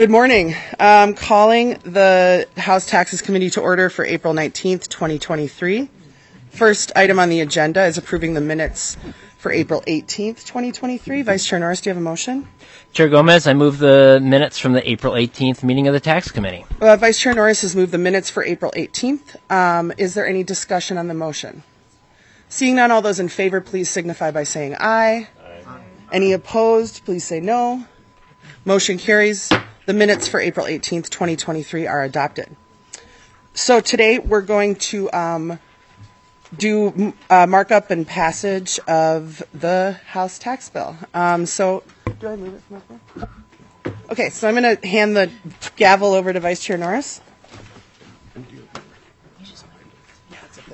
Good morning. Calling the House Taxes Committee to order for April 19th, 2023. First item on the agenda is approving the minutes for April 18th, 2023. Vice Chair Norris, do you have a motion? Chair Gomez, I move the minutes from the April 18th meeting of the Tax Committee. Vice Chair Norris has moved the minutes for April 18th. Is there any discussion on the motion? Seeing none, all those in favor, please signify by saying aye. Aye. Any opposed, please say no. Motion carries. The minutes for April 18th, 2023 are adopted. So today we're going to do markup and passage of the House tax bill. So do I move it from up there? Okay, so I'm going to hand the gavel over to Vice Chair Norris. Yeah, it's up there.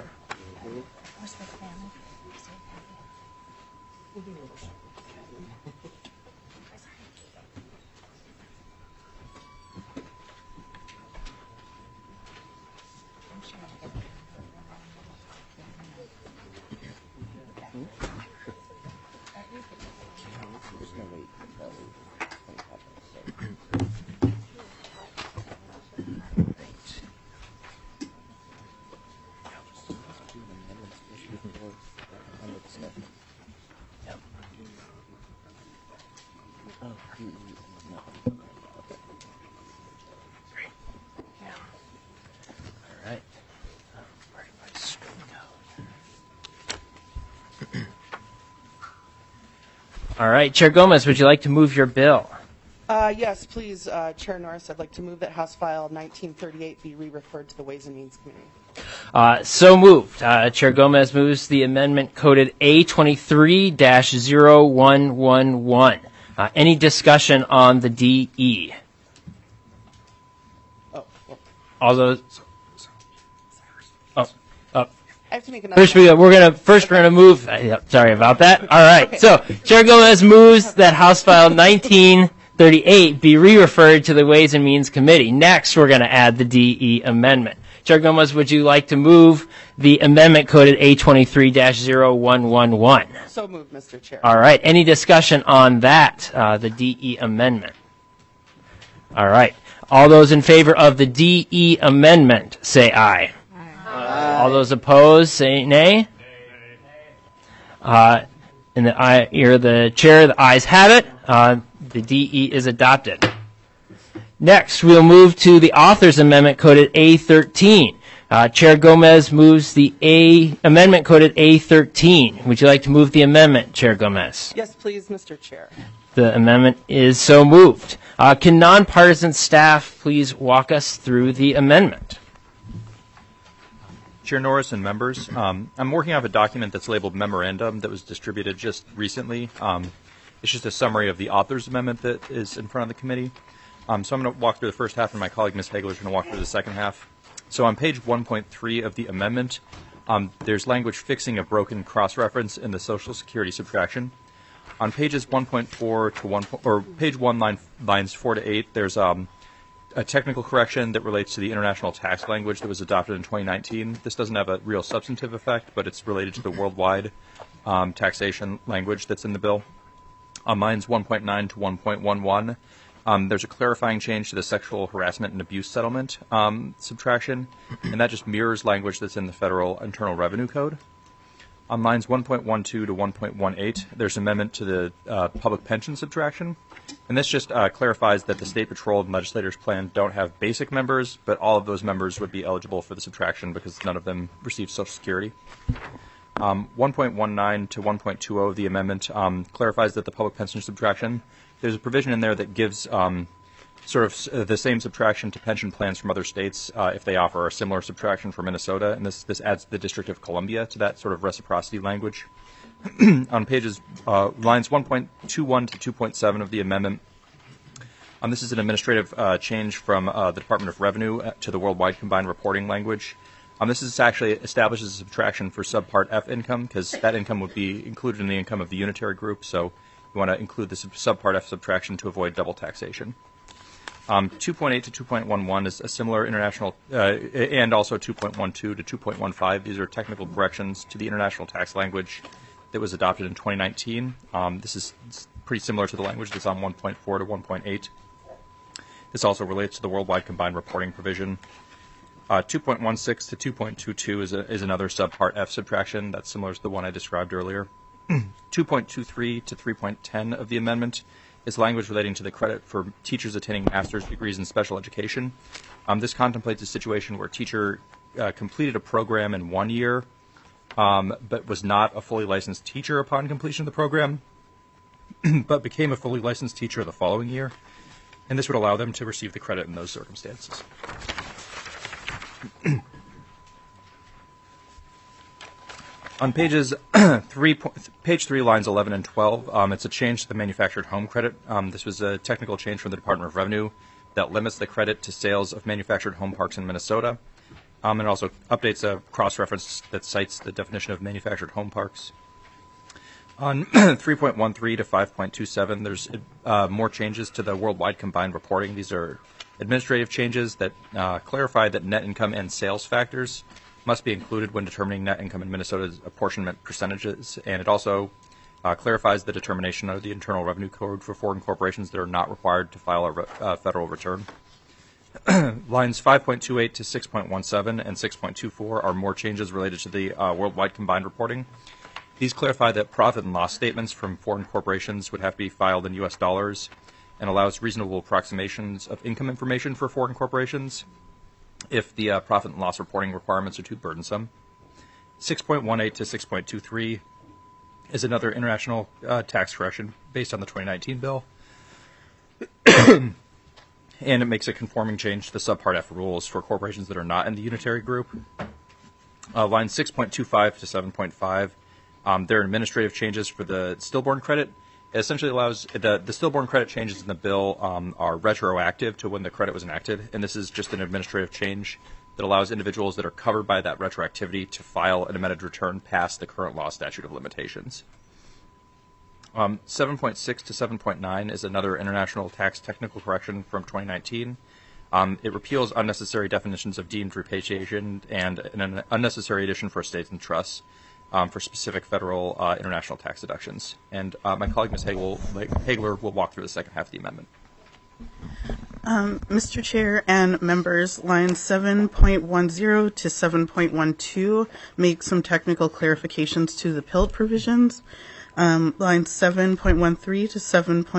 All right, Chair Gomez, would you like to move your bill? Yes, please, Chair Norris. I'd like to move that House File 1938 be re-referred to the Ways and Means Committee. So moved. Chair Gomez moves the amendment coded A23-0111. Any discussion on the DE? All those. I have to make another. We're gonna move. Sorry about that. All right. Okay. So Chair Gomez moves that House File 1938 be re-referred to the Ways and Means Committee. Next, we're going to add the DE amendment. Chair Gomez, would you like to move the amendment coded A23-0111? So moved, Mr. Chair. All right. Any discussion on that, the DE amendment? All right. All those in favor of the DE amendment, say aye. All those opposed, say nay. And you're the chair. The ayes have it. The DE is adopted. Next, we'll move to the author's amendment coded A13. Chair Gomez moves the amendment coded A13. Would you like to move the amendment, Chair Gomez? Yes, please, Mr. Chair. The amendment is so moved. Can nonpartisan staff please walk us through the amendment? Chair Norris and members, I'm working off a document that's labeled memorandum that was distributed just recently. It's just a summary of the author's amendment that is in front of the committee. So I'm going to walk through the first half, and my colleague, Ms. Hagler, is going to walk through the second half. So on page 1.3 of the amendment, there's language fixing a broken cross-reference in the Social Security subtraction. On pages 1.4 to 1, or page 1, lines 4 to 8, there's a technical correction that relates to the international tax language that was adopted in 2019. This doesn't have a real substantive effect, but it's related to the worldwide taxation language that's in the bill. On lines 1.9 to 1.11, there's a clarifying change to the sexual harassment and abuse settlement subtraction, and that just mirrors language that's in the Federal Internal Revenue Code. On lines 1.12 to 1.18, there's an amendment to the public pension subtraction. And this just clarifies that the State Patrol and Legislators Plan don't have basic members, but all of those members would be eligible for the subtraction because none of them receive Social Security. 1.19 to 1.20 of the amendment clarifies that the public pension subtraction, there's a provision in there that gives sort of the same subtraction to pension plans from other states if they offer a similar subtraction for Minnesota, and this adds the District of Columbia to that sort of reciprocity language. On pages lines 1.21 to 2.7 of the amendment, this is an administrative change from the Department of Revenue to the worldwide combined reporting language. This is actually establishes a subtraction for subpart F income because that income would be included in the income of the unitary group, so you want to include the subpart F subtraction to avoid double taxation. 2.8 to 2.11 is a similar international, and also 2.12 to 2.15. These are technical corrections to the international tax language that was adopted in 2019. This is pretty similar to the language that's on 1.4 to 1.8. This also relates to the worldwide combined reporting provision. 2.16 to 2.22 is another subpart F subtraction. That's similar to the one I described earlier. 2.23 to 3.10 of the amendment is language relating to the credit for teachers attaining master's degrees in special education. This contemplates a situation where a teacher completed a program in 1 year, but was not a fully licensed teacher upon completion of the program, but became a fully licensed teacher the following year. And this would allow them to receive the credit in those circumstances. On page 3, lines 11 and 12, it's a change to the manufactured home credit. This was a technical change from the Department of Revenue that limits the credit to sales of manufactured home parks in Minnesota. And also updates a cross-reference that cites the definition of manufactured home parks. On 3.13 to 5.27, there's more changes to the worldwide combined reporting. These are administrative changes that clarify that net income and sales factors must be included when determining net income in Minnesota's apportionment percentages, and it also clarifies the determination of the Internal Revenue Code for foreign corporations that are not required to file a federal return. Lines 5.28 to 6.17 and 6.24 are more changes related to the worldwide combined reporting. These clarify that profit and loss statements from foreign corporations would have to be filed in U.S. dollars and allows reasonable approximations of income information for foreign corporations if the profit and loss reporting requirements are too burdensome. 6.18 to 6.23 is another international tax correction based on the 2019 bill. And it makes a conforming change to the Subpart F rules for corporations that are not in the unitary group. Lines 6.25 to 7.5, there are administrative changes for the stillborn credit. It essentially allows the stillborn credit changes in the bill are retroactive to when the credit was enacted, and this is just an administrative change that allows individuals that are covered by that retroactivity to file an amended return past the current law statute of limitations. 7.6 to 7.9 is another international tax technical correction from 2019. It repeals unnecessary definitions of deemed repatriation and an unnecessary addition for estates and trusts for specific federal international tax deductions. And my colleague, Ms. Hagler, will walk through the second half of the amendment. Mr. Chair and members, lines 7.10 to 7.12 make some technical clarifications to the PILT provisions. Lines 7.13 to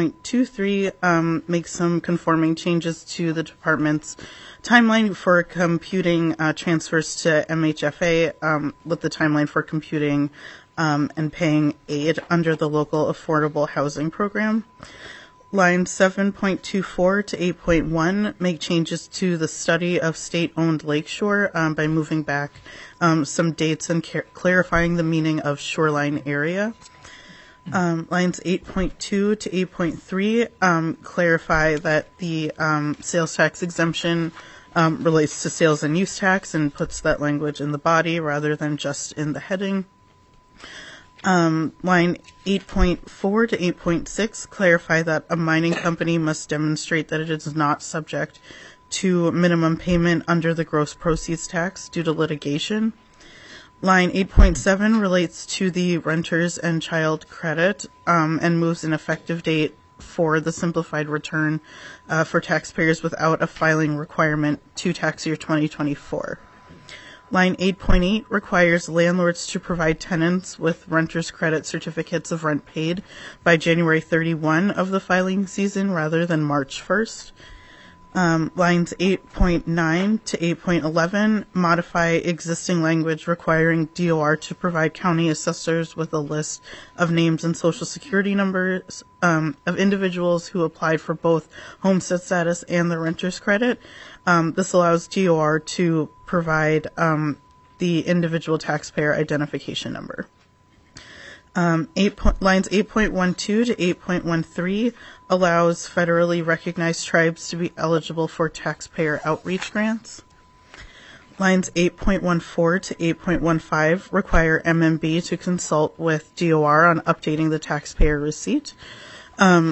7.23 make some conforming changes to the department's timeline for computing transfers to MHFA with the timeline for computing and paying aid under the local affordable housing program. Lines 7.24 to 8.1 make changes to the study of state-owned lakeshore by moving back some dates and clarifying the meaning of shoreline area. Lines 8.2 to 8.3 clarify that the sales tax exemption relates to sales and use tax and puts that language in the body rather than just in the heading. Line 8.4 to 8.6 clarify that a mining company must demonstrate that it is not subject to minimum payment under the gross proceeds tax due to litigation. Line 8.7 relates to the renters and child credit and moves an effective date for the simplified return for taxpayers without a filing requirement to tax year 2024. Line 8.8 requires landlords to provide tenants with renters credit certificates of rent paid by January 31 of the filing season rather than March 1st. Lines 8.9 to 8.11 modify existing language requiring DOR to provide county assessors with a list of names and social security numbers of individuals who applied for both homestead status and the renter's credit. This allows DOR to provide the individual taxpayer identification number. Lines 8.12 to 8.13 allows federally recognized tribes to be eligible for taxpayer outreach grants. Lines 8.14 to 8.15 require MMB to consult with DOR on updating the taxpayer receipt. Line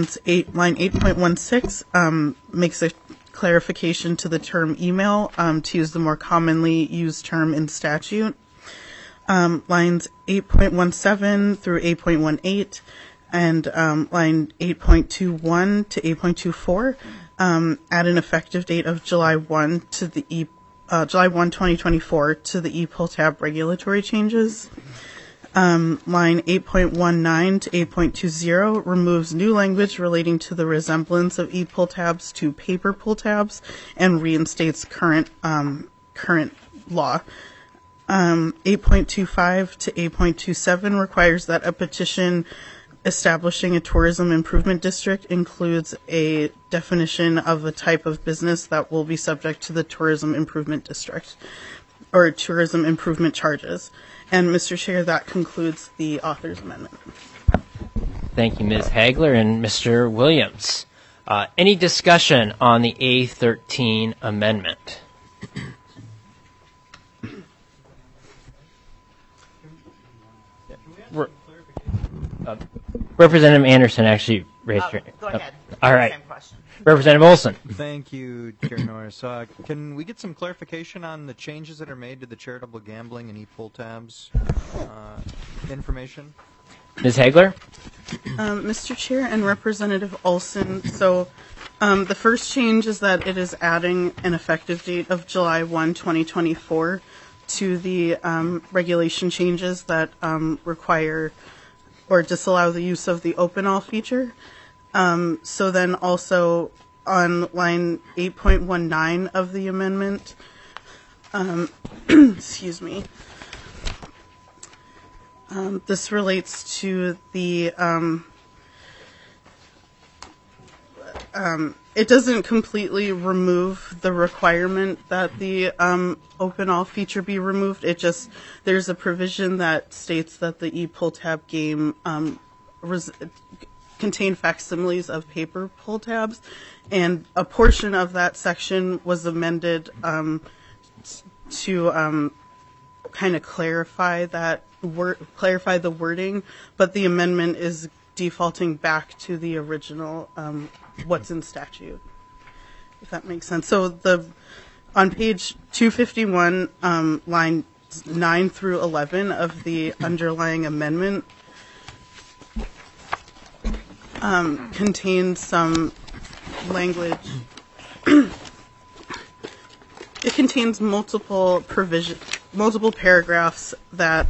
8.16 makes a clarification to the term email to use the more commonly used term in statute. Lines 8.17 through 8.18 and line 8.21 to 8.24 add an effective date of July 1 to the July 1, 2024 to the e-pull tab regulatory changes. Line 8.19 to 8.20 removes new language relating to the resemblance of e-pull tabs to paper pull tabs and reinstates current law. 8.25 to 8.27 requires that a petition establishing a tourism improvement district includes a definition of the type of business that will be subject to the tourism improvement district or tourism improvement charges. And Mr. Chair, that concludes the author's amendment. Thank you, Ms. Hagler and Mr. Williams. Any discussion on the A13 amendment? Representative Anderson actually raised her. Go ahead. All right. Same question. Representative Olson. Thank you, Chair Norris. Can we get some clarification on the changes that are made to the charitable gambling and e-pull tabs information? Ms. Hagler. Mr. Chair and Representative Olson, so the first change is that it is adding an effective date of July 1, 2024 to the regulation changes that require or disallow the use of the open all feature. So then also on line 8.19 of the amendment, excuse me, this relates to the, it doesn't completely remove the requirement that the open all feature be removed. It just, there's a provision that states that the e-pull tab game contain facsimiles of paper pull tabs, and a portion of that section was amended to kind of clarify that clarify the wording, but the amendment is defaulting back to the original what's in statute, if that makes sense. So on page 251, line 9 through 11 of the underlying amendment contains some language. It contains multiple paragraphs that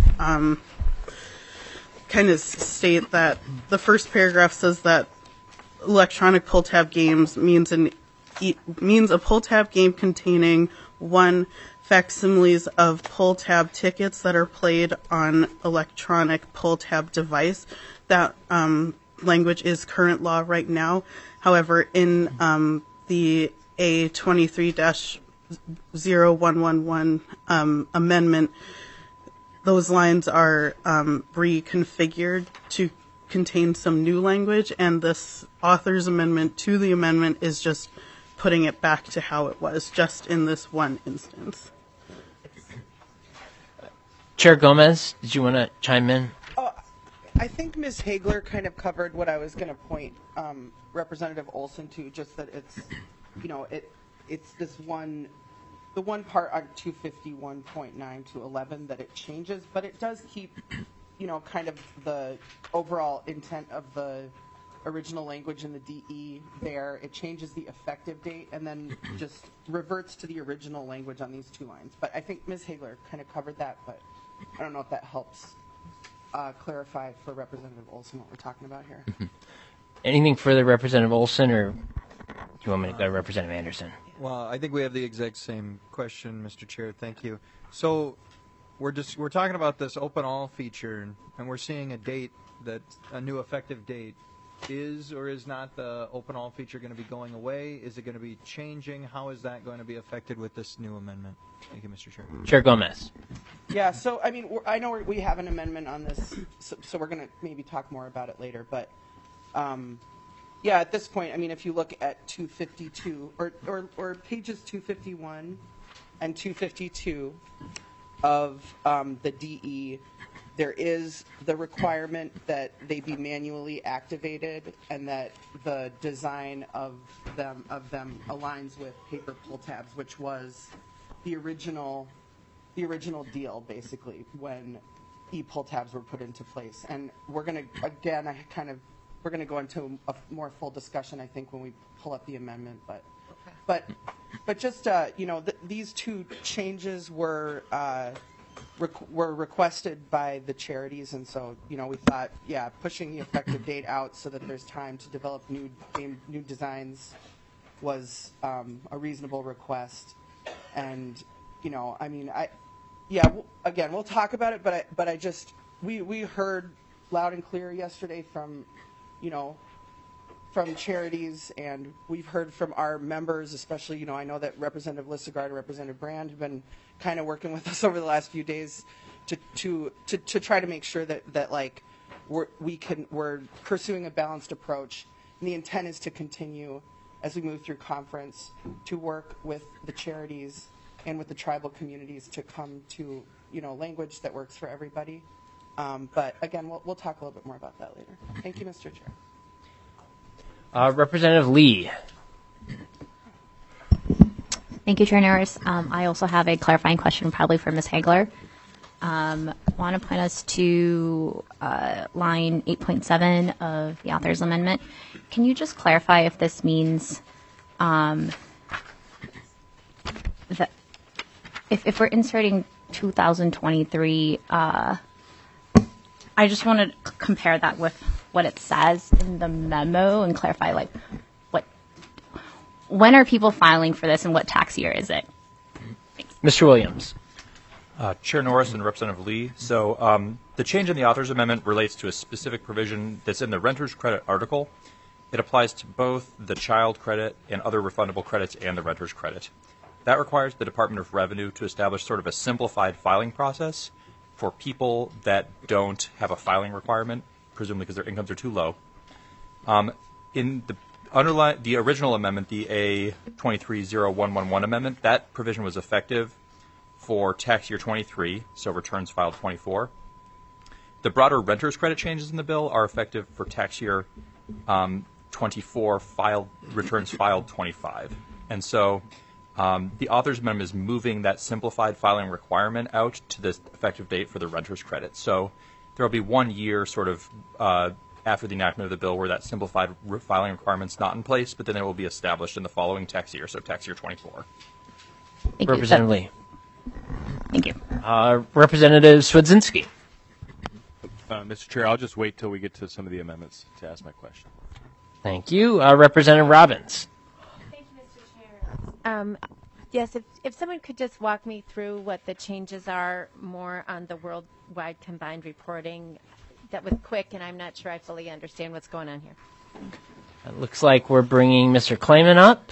kind of state that the first paragraph says that electronic pull tab games means a pull tab game containing 1 facsimiles of pull tab tickets that are played on electronic pull tab device. That language is current law right now. However, in the A23-0111 amendment, those lines are reconfigured to contain some new language, and this author's amendment to the amendment is just putting it back to how it was, just in this one instance. Chair Gomez, did you want to chime in? I think Ms. Hagler kind of covered what I was going to point Representative Olson to, just that it's, it's this one, the one part on 251.9 to 11 that it changes, but it does keep, kind of the overall intent of the original language in the DE there. It changes the effective date and then just reverts to the original language on these 2 lines. But I think Ms. Hagler kind of covered that, but I don't know if that helps clarify for Representative Olson what we're talking about here. Anything further, Representative Olson, or do you want me to go to Representative Anderson? Well, I think we have the exact same question, Mr. Chair. Thank you. So we're talking about this open all feature, and we're seeing a new effective date. Is or is not the open all feature going to be going away? Is it going to be changing? How is that going to be affected with this new amendment? Thank you, Mr. Chair. Chair Gomez. Yeah, so I mean, I know we have an amendment on this, so we're going to maybe talk more about it later. But yeah, at this point, I mean, if you look at 252 or pages 251 and 252 of the DE, there is the requirement that they be manually activated and that the design of them aligns with paper pull tabs, which was the original deal, basically, when e-pull tabs were put into place. And we're going to, again, I kind of we're going to go into a more full discussion, I think, when we pull up the amendment. But just these two changes were requested by the charities, and so we thought, pushing the effective date out so that there's time to develop new designs was a reasonable request. And again, we'll talk about it, but we heard loud and clear yesterday from charities, and we've heard from our members, especially, I know that Representative Lissegard and Representative Brand have been kind of working with us over the last few days to try to make sure that like we're pursuing a balanced approach. And the intent is to continue as we move through conference to work with the charities and with the tribal communities to come to language that works for everybody. But again, we'll talk a little bit more about that later. Thank you, Mr. Chair. Representative Lee. Thank you, Chair Norris. I also have a clarifying question, probably for Ms. Hagler. Want to point us to line 8.7 of the author's amendment. Can you just clarify if this means that if we're inserting 2023, I just want to compare that with what it says in the memo and clarify, like, when are people filing for this and what tax year is it? Thanks. Mr. Williams. Chair Norris and Representative Lee. So the change in the author's amendment relates to a specific provision that's in the renter's credit article. It applies to both the child credit and other refundable credits and the renter's credit. That requires the Department of Revenue to establish sort of a simplified filing process for people that don't have a filing requirement, presumably because their incomes are too low. In the original amendment, the A230111 amendment, that provision was effective for tax year 23, so returns filed 24. The broader renter's credit changes in the bill are effective for tax year 24, returns filed 25. And so the author's amendment is moving that simplified filing requirement out to the effective date for the renter's credit. So there will be 1 year sort of after the enactment of the bill where that simplified filing requirement's not in place, but then it will be established in the following tax year, so tax year 24. Thank Representative you. Lee. Thank you. Representative Swedzinski. Mr. Chair, I'll just wait till we get to some of the amendments to ask my question. Thank you. Representative Robbins. Thank you, Mr. Chair. Yes, if someone could just walk me through what the changes are more on the worldwide combined reporting. That was quick, and I'm not sure I fully understand what's going on here. It looks like we're bringing Mr. Klayman up.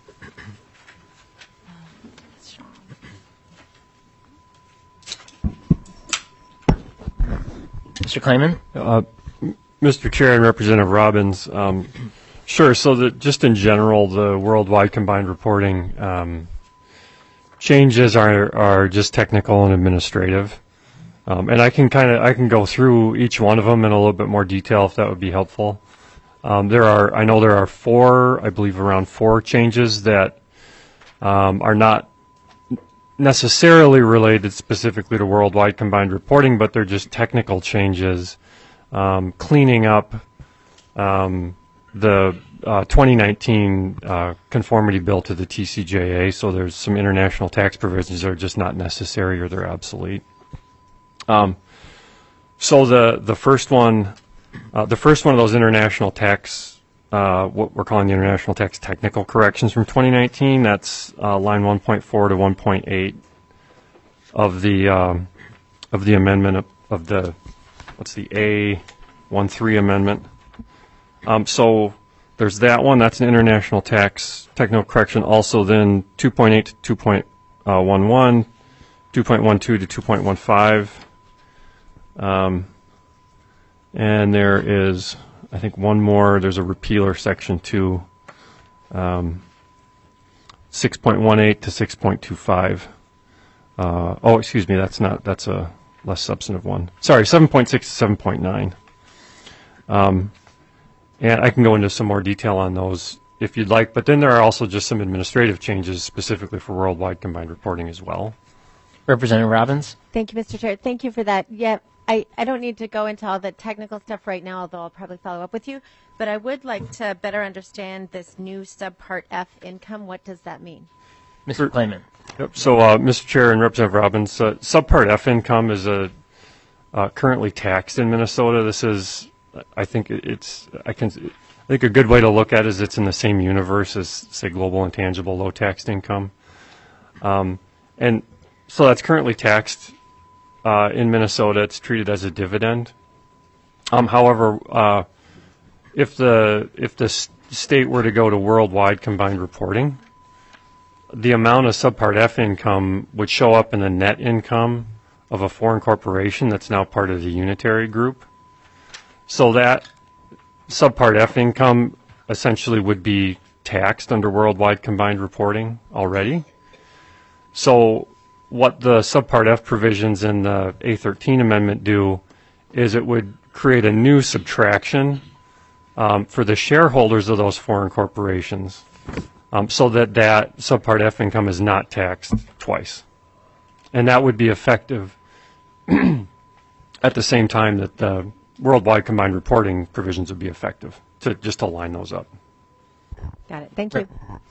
Mr. Klayman? Mr. Chair and Representative Robbins, sure. So just in general, the worldwide combined reporting changes are just technical and administrative. And I can go through each one of them in a little bit more detail if that would be helpful. I know there are around four changes that are not necessarily related specifically to worldwide combined reporting, but they're just technical changes, cleaning up the 2019 conformity bill to the TCJA. So there's some international tax provisions that are just not necessary or they're obsolete. So the first one of those international tax, what we're calling the international tax technical corrections from 2019, that's line 1.4 to 1.8 of the amendment of the A13 amendment. So there's that one. That's an international tax technical correction. Also then 2.8 to 2.11, 2.12 to 2.15. And there is, I think, one more. There's a repealer section 2, 6.18 to 6.25. Excuse me, that's a less substantive one. Sorry, 7.6 to 7.9. And I can go into some more detail on those if you'd like, but then there are also just some administrative changes specifically for worldwide combined reporting as well. Representative Robbins. Thank you, Mr. Chair. Thank you for that. Yeah, I don't need to go into all the technical stuff right now, although I'll probably follow up with you. But I would like to better understand this new subpart F income. What does that mean? Mr. Klayman. Yep. So, Mr. Chair and Representative Robbins, Subpart F income is currently taxed in Minnesota. This is, I think I think a good way to look at it is it's in the same universe as, say, global intangible low taxed income. And so that's currently taxed in Minnesota. It's treated as a dividend. However, if the state were to go to worldwide combined reporting, the amount of Subpart F income would show up in the net income of a foreign corporation that's now part of the unitary group. So that Subpart F income essentially would be taxed under worldwide combined reporting already. So what the Subpart F provisions in the A13 amendment do is it would create a new subtraction for the shareholders of those foreign corporations, so that Subpart F income is not taxed twice. And that would be effective at the same time that the worldwide combined reporting provisions would be effective, to just align those up. Got it. Thank you.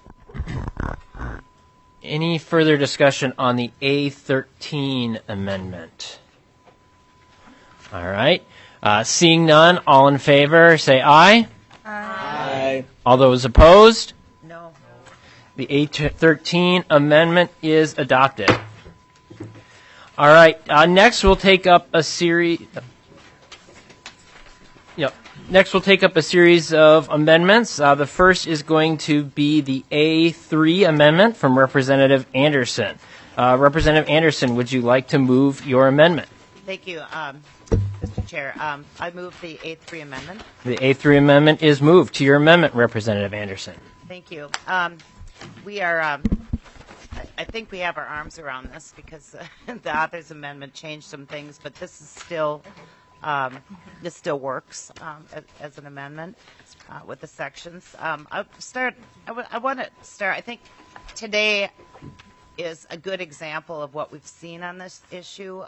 Any further discussion on the A13 amendment? All right. Seeing none, all in favor, say aye. Aye. All those opposed? No. The A13 amendment is adopted. All right. Next, we'll take up a series. Next, we'll take up a series of amendments. The first is going to be the A3 amendment from Representative Anderson. Representative Anderson, would you like to move your amendment? Thank you, Mr. Chair. I move the A3 amendment. The A3 amendment is moved. To your amendment, Representative Anderson. Thank you. We are, I think we have our arms around this because the author's amendment changed some things, but this is still, this still works as an amendment with the sections. I want to start, I think today is a good example of what we've seen on this issue.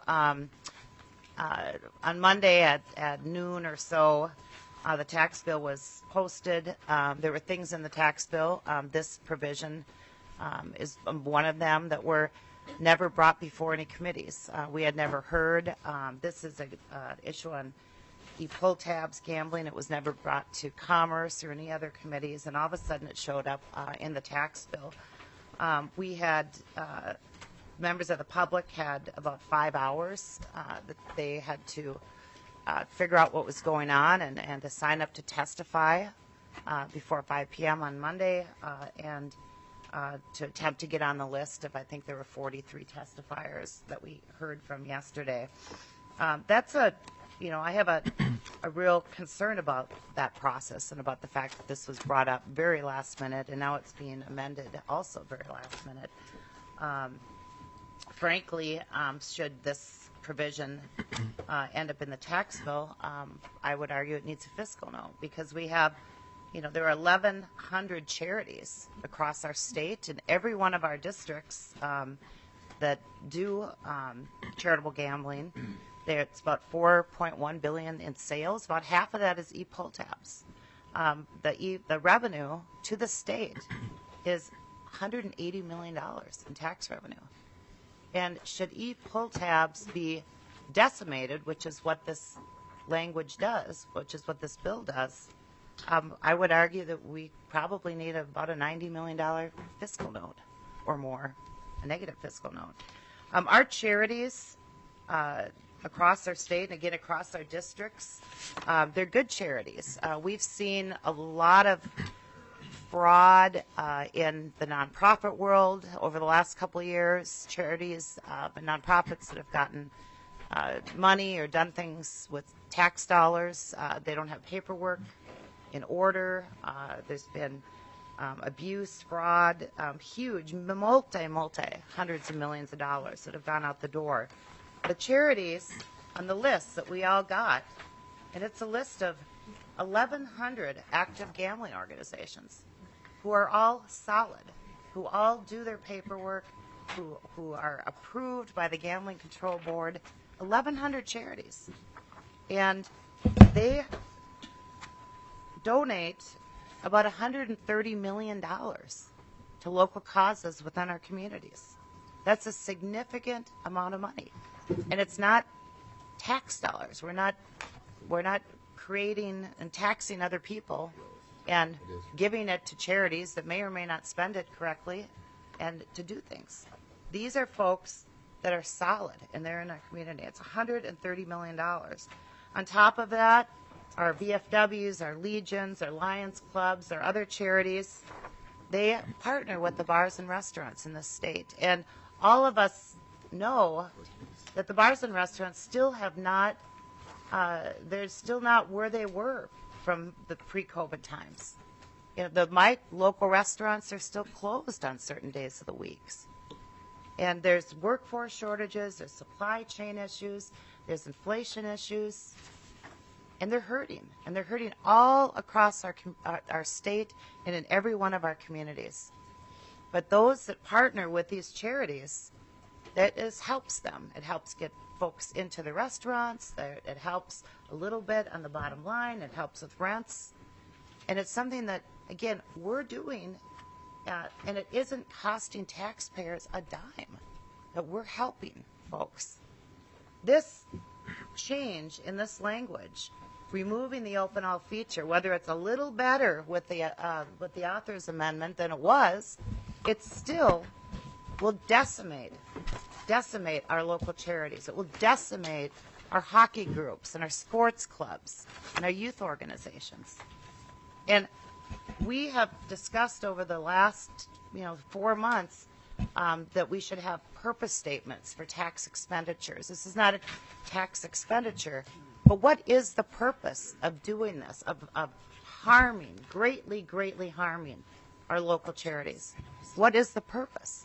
On Monday at noon or so, the tax bill was posted. There were things in the tax bill. This provision is one of them that were never brought before any committees. We had never heard. This is an issue on e-pull tabs gambling. It was never brought to Commerce or any other committees, and all of a sudden it showed up in the tax bill. We had members of the public had about 5 hours that they had to figure out what was going on and to sign up to testify before 5 p.m. on Monday and to attempt to get on the list of, I think there were 43 testifiers that we heard from yesterday. That's I have a real concern about that process and about the fact that this was brought up very last minute and now it's being amended also very last minute. Frankly, should this provision end up in the tax bill, I would argue it needs a fiscal note because we have, there are 1,100 charities across our state and every one of our districts that do charitable gambling. It's about $4.1 billion in sales. About half of that is e-pull tabs. The revenue to the state is $180 million in tax revenue. And should e-pull tabs be decimated, which is what this language does, which is what this bill does, I would argue that we probably need about a $90 million fiscal note or more, a negative fiscal note. Our charities across our state and again across our districts, they're good charities. We've seen a lot of fraud in the nonprofit world over the last couple of years. Charities and nonprofits that have gotten money or done things with tax dollars, they don't have paperwork in order. There's been abuse, fraud, huge, multi hundreds of millions of dollars that have gone out the door. The charities on the list that we all got, and it's a list of 1,100 active gambling organizations who are all solid, who all do their paperwork, who are approved by the Gambling Control Board. 1,100 charities. And they donate about $130 million to local causes within our communities. That's a significant amount of money. And it's not tax dollars. We're not creating and taxing other people and giving it to charities that may or may not spend it correctly and to do things. These are folks that are solid and they're in our community. It's $130 million. On top of that, our VFWs, our Legions, our Lions Clubs, our other charities, they partner with the bars and restaurants in this state. And all of us know that the bars and restaurants still have not, they're still not where they were from the pre-COVID times. You know, my local restaurants are still closed on certain days of the weeks. And there's workforce shortages, there's supply chain issues, there's inflation issues, and they're hurting. And they're hurting all across our state and in every one of our communities. But those that partner with these charities, helps them. It helps get folks into the restaurants. It helps a little bit on the bottom line. It helps with rents. And it's something that, again, we're doing, and it isn't costing taxpayers a dime, that we're helping folks. This change in this language, removing the open all feature, whether it's a little better with the author's amendment than it was, it still will decimate our local charities. It will decimate our hockey groups and our sports clubs and our youth organizations. And we have discussed over the last 4 months that we should have purpose statements for tax expenditures. This is not a tax expenditure, but what is the purpose of doing this, of harming, greatly harming our local charities? What is the purpose?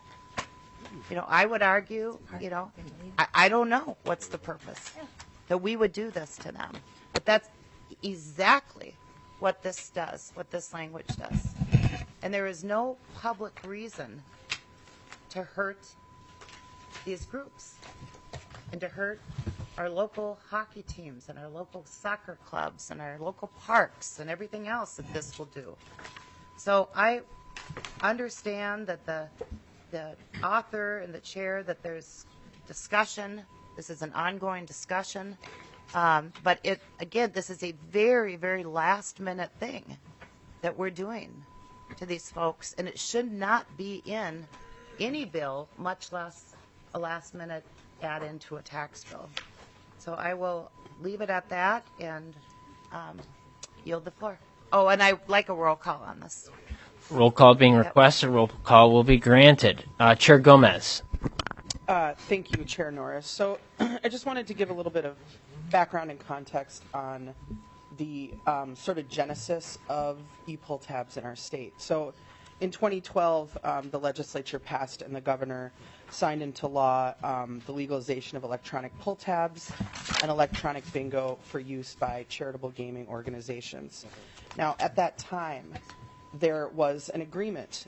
I would argue, I don't know what's the purpose, that we would do this to them. But that's exactly what this does, what this language does. And there is no public reason to hurt these groups and to hurt our local hockey teams and our local soccer clubs and our local parks and everything else that this will do. So I understand that the author and the chair, that there's discussion. This is an ongoing discussion. But this is a very, very last minute thing that we're doing to these folks, and it should not be in any bill, much less a last minute add into a tax bill. So I will leave it at that and yield the floor. Oh, and I'd like a roll call on this. Roll call being requested. Roll call will be granted. Chair Gomez. Thank you, Chair Norris. So I just wanted to give a little bit of background and context on the sort of genesis of e-pull tabs in our state. So in 2012, the legislature passed and the governor signed into law the legalization of electronic pull tabs and electronic bingo for use by charitable gaming organizations. Now, at that time, there was an agreement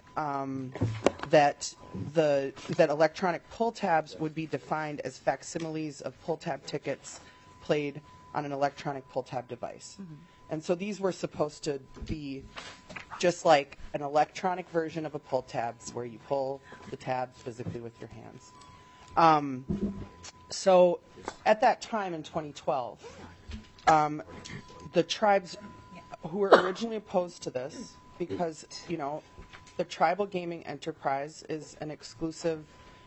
that electronic pull tabs would be defined as facsimiles of pull tab tickets played on an electronic pull tab device. Mm-hmm. And so these were supposed to be just like an electronic version of a pull tab where you pull the tabs physically with your hands. So at that time in 2012, the tribes who were originally opposed to this, because, the tribal gaming enterprise is an exclusive,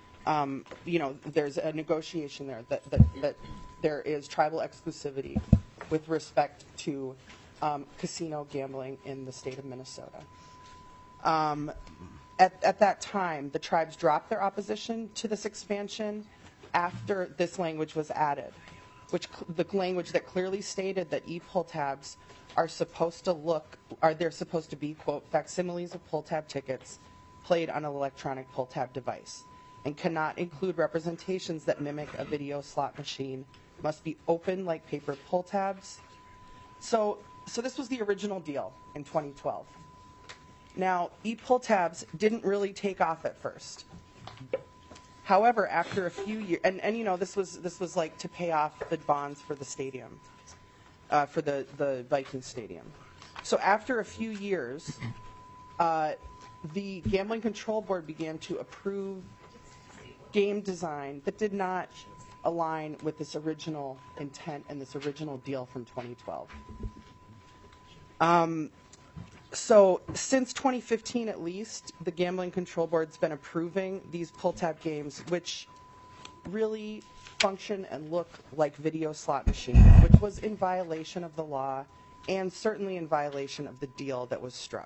there's a negotiation there that there is tribal exclusivity with respect to casino gambling in the state of Minnesota. At that time, the tribes dropped their opposition to this expansion after this language was added, the language that clearly stated that e-pull tabs are supposed to be, quote, facsimiles of pull tab tickets played on an electronic pull tab device and cannot include representations that mimic a video slot machine, must be open like paper pull tabs. So this was the original deal in 2012. Now, e-pull tabs didn't really take off at first. However, after a few years, and you know, this was like to pay off the bonds for the stadium, for the Viking Stadium. So after a few years, the Gambling Control Board began to approve game design that did not align with this original intent and this original deal from 2012. So since 2015 at least, the Gambling Control Board's been approving these pull-tab games, which really function and look like video slot machines, which was in violation of the law and certainly in violation of the deal that was struck.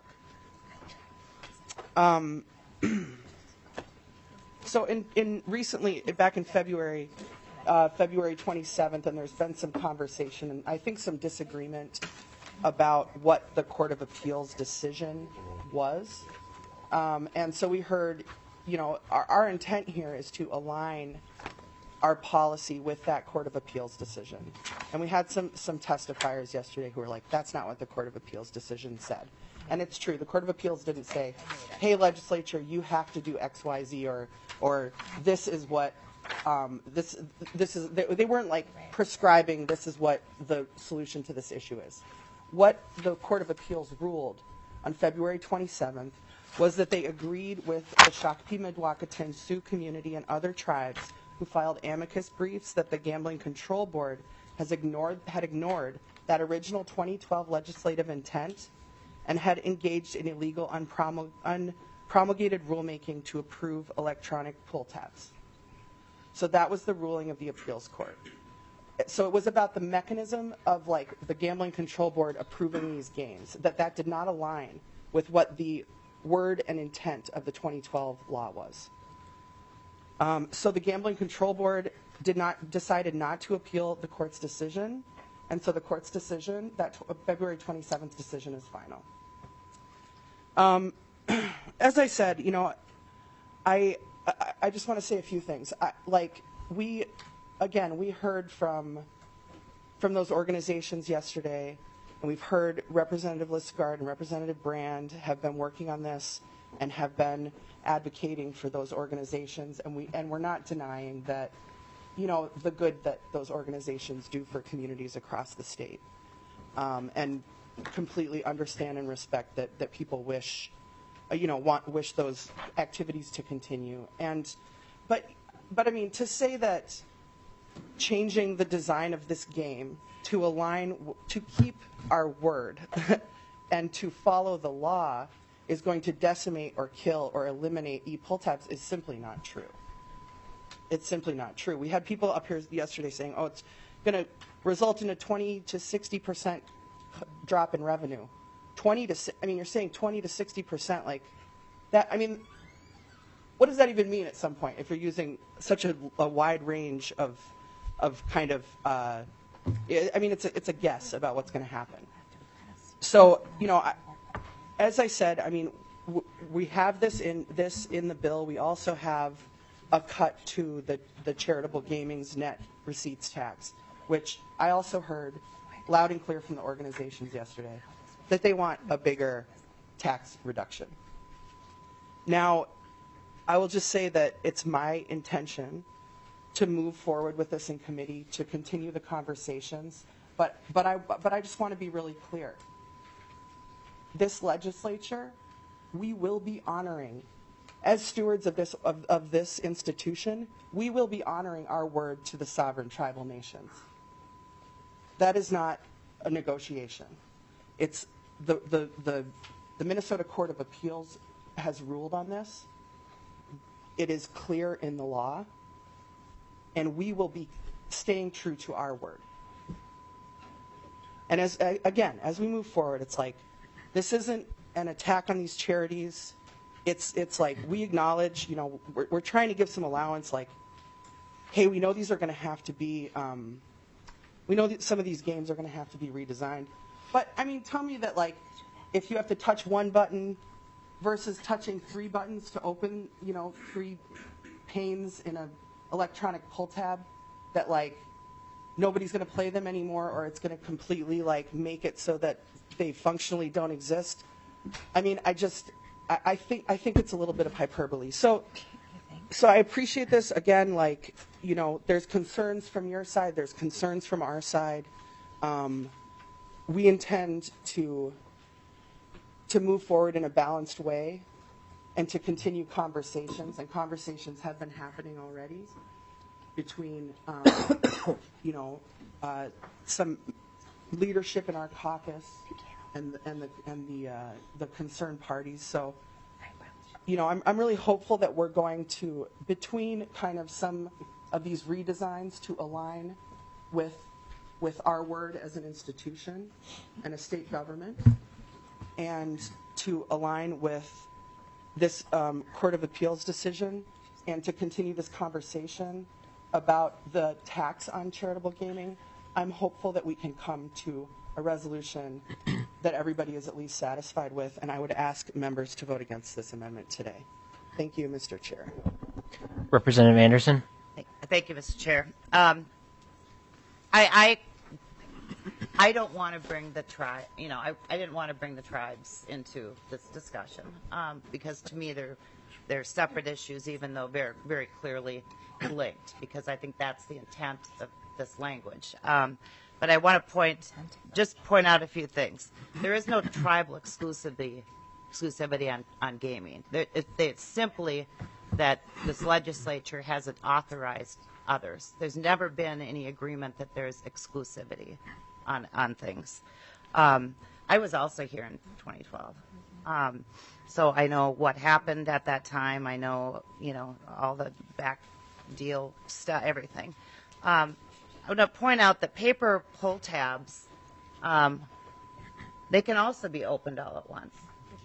So in recently, back in February 27th, and there's been some conversation and I think some disagreement about what the Court of Appeals decision was. And so we heard, you know, our intent here is to align our policy with that Court of Appeals decision. And we had some testifiers yesterday who were like, that's not what the Court of Appeals decision said. And it's true. The Court of Appeals didn't say, hey, legislature, you have to do X, Y, Z, or this is what, this is, they weren't like prescribing this is what the solution to this issue is. What the Court of Appeals ruled on February 27th was that they agreed with the Shakopee Mdewakanton Sioux community and other tribes who filed amicus briefs that the Gambling Control Board had ignored that original 2012 legislative intent and had engaged in illegal unpromulgated rulemaking to approve electronic pull tabs. So that was the ruling of the appeals court. So it was about the mechanism of like the Gambling Control Board approving these games, that did not align with what the word and intent of the 2012 law was. So the Gambling Control Board decided not to appeal the court's decision, and so the court's decision, that February 27th decision, is final. As I said, you know, I just want to say a few things. We heard from those organizations yesterday, and we've heard Representative Listgard and Representative Brand have been working on this and have been advocating for those organizations, and we're not denying that, you know, the good that those organizations do for communities across the state, and completely understand and respect that people wish those activities to continue. But I mean, to say that changing the design of this game to align, to keep our word and to follow the law is going to decimate or kill or eliminate e-pull tabs is simply not true. It's simply not true. We had people up here yesterday saying, oh, it's going to result in a 20 to 60% drop in revenue. You're saying 20 to 60%, like that. I mean, what does that even mean at some point if you're using such a wide range of kind of, it's a guess about what's going to happen. So, you know, as I said, I mean, we have this in the bill. We also have a cut to the charitable gaming's net receipts tax, which I also heard loud and clear from the organizations yesterday that they want a bigger tax reduction. Now, I will just say that it's my intention to move forward with this in committee, to continue the conversations, but I just want to be really clear. This legislature, we will be honoring, as stewards of this institution, we will be honoring our word to the sovereign tribal nations. That is not a negotiation. It's the Minnesota Court of Appeals has ruled on this. It is clear in the law, and we will be staying true to our word. And as we move forward, it's like, this isn't an attack on these charities. It's like we acknowledge, you know, we're trying to give some allowance, like, hey, we know these are going to have to be, we know that some of these games are going to have to be redesigned. But, I mean, tell me that, like, if you have to touch one button versus touching 3 buttons to open, you know, 3 panes in an electronic pull tab, that, like, nobody's going to play them anymore, or it's going to completely, like, make it so that they functionally don't exist. I mean, I think it's a little bit of hyperbole. So so I appreciate this. Again, like, you know, there's concerns from your side, there's concerns from our side. We intend to move forward in a balanced way and to continue conversations, and conversations have been happening already between, you know, some leadership in our caucus and the concerned parties. So, you know, I'm really hopeful that we're going to, between kind of some of these redesigns, to align with our word as an institution and a state government, and to align with this Court of Appeals decision, and to continue this conversation about the tax on charitable gaming. I'm hopeful that we can come to a resolution that everybody is at least satisfied with, and I would ask members to vote against this amendment today. Thank you, Mr. Chair. Representative Anderson. Thank you, Mr. Chair. I don't want to bring the tribe, you know, I didn't want to bring the tribes into this discussion because to me they're separate issues, even though they're very clearly linked, because I think that's the intent of this language. But I want to just point out a few things. There is no tribal exclusivity on gaming. It's simply that this legislature hasn't authorized others. There's never been any agreement that there's exclusivity on things. I was also here in 2012. So I know what happened at that time. I know, you know, all the back deal stuff, everything. I want to point out that paper pull tabs, they can also be opened all at once.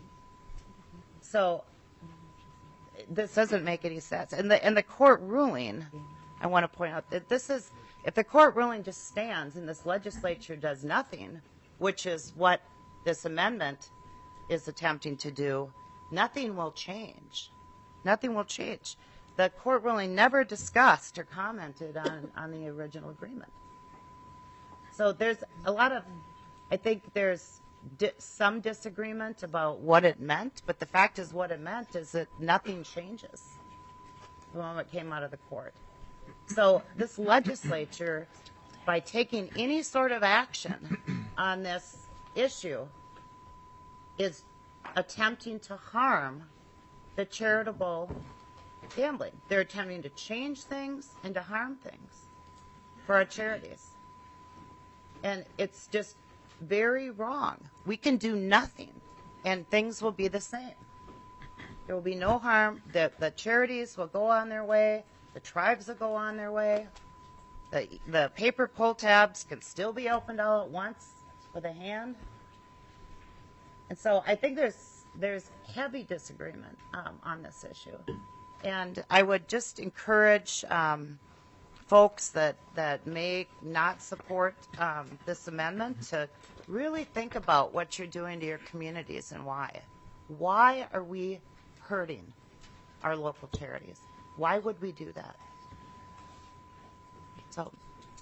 So this doesn't make any sense. And the court ruling, I want to point out that this is, if the court ruling just stands and this legislature does nothing, which is what this amendment is attempting to do, nothing will change. Nothing will change. The court ruling never discussed or commented on the original agreement. So there's a lot of, I think there's some disagreement about what it meant, but the fact is what it meant is that nothing changes the moment it came out of the court. So this legislature, by taking any sort of action on this issue, is attempting to harm the charitable gambling. They're attempting to change things and to harm things for our charities. And it's just very wrong. We can do nothing and things will be the same. There will be no harm. The charities will go on their way. The tribes will go on their way. The paper pull tabs can still be opened all at once with a hand. And so I think there's heavy disagreement on this issue. And I would just encourage folks that may not support this amendment to really think about what you're doing to your communities and why. Why are we hurting our local charities? Why would we do that? So,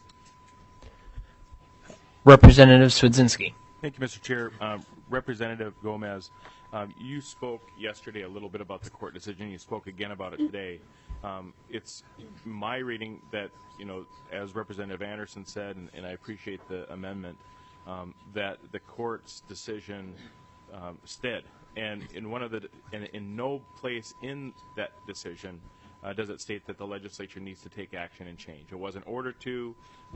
Representative Swedzinski. Thank you, Mr. Chair. Representative Gomez, you spoke yesterday a little bit about the court decision. You spoke again about it today. It's my reading that, you know, as Representative Anderson said, and I appreciate the amendment, that the court's decision stood. And in no place in that decision does it state that the legislature needs to take action and change. It wasn't ordered to.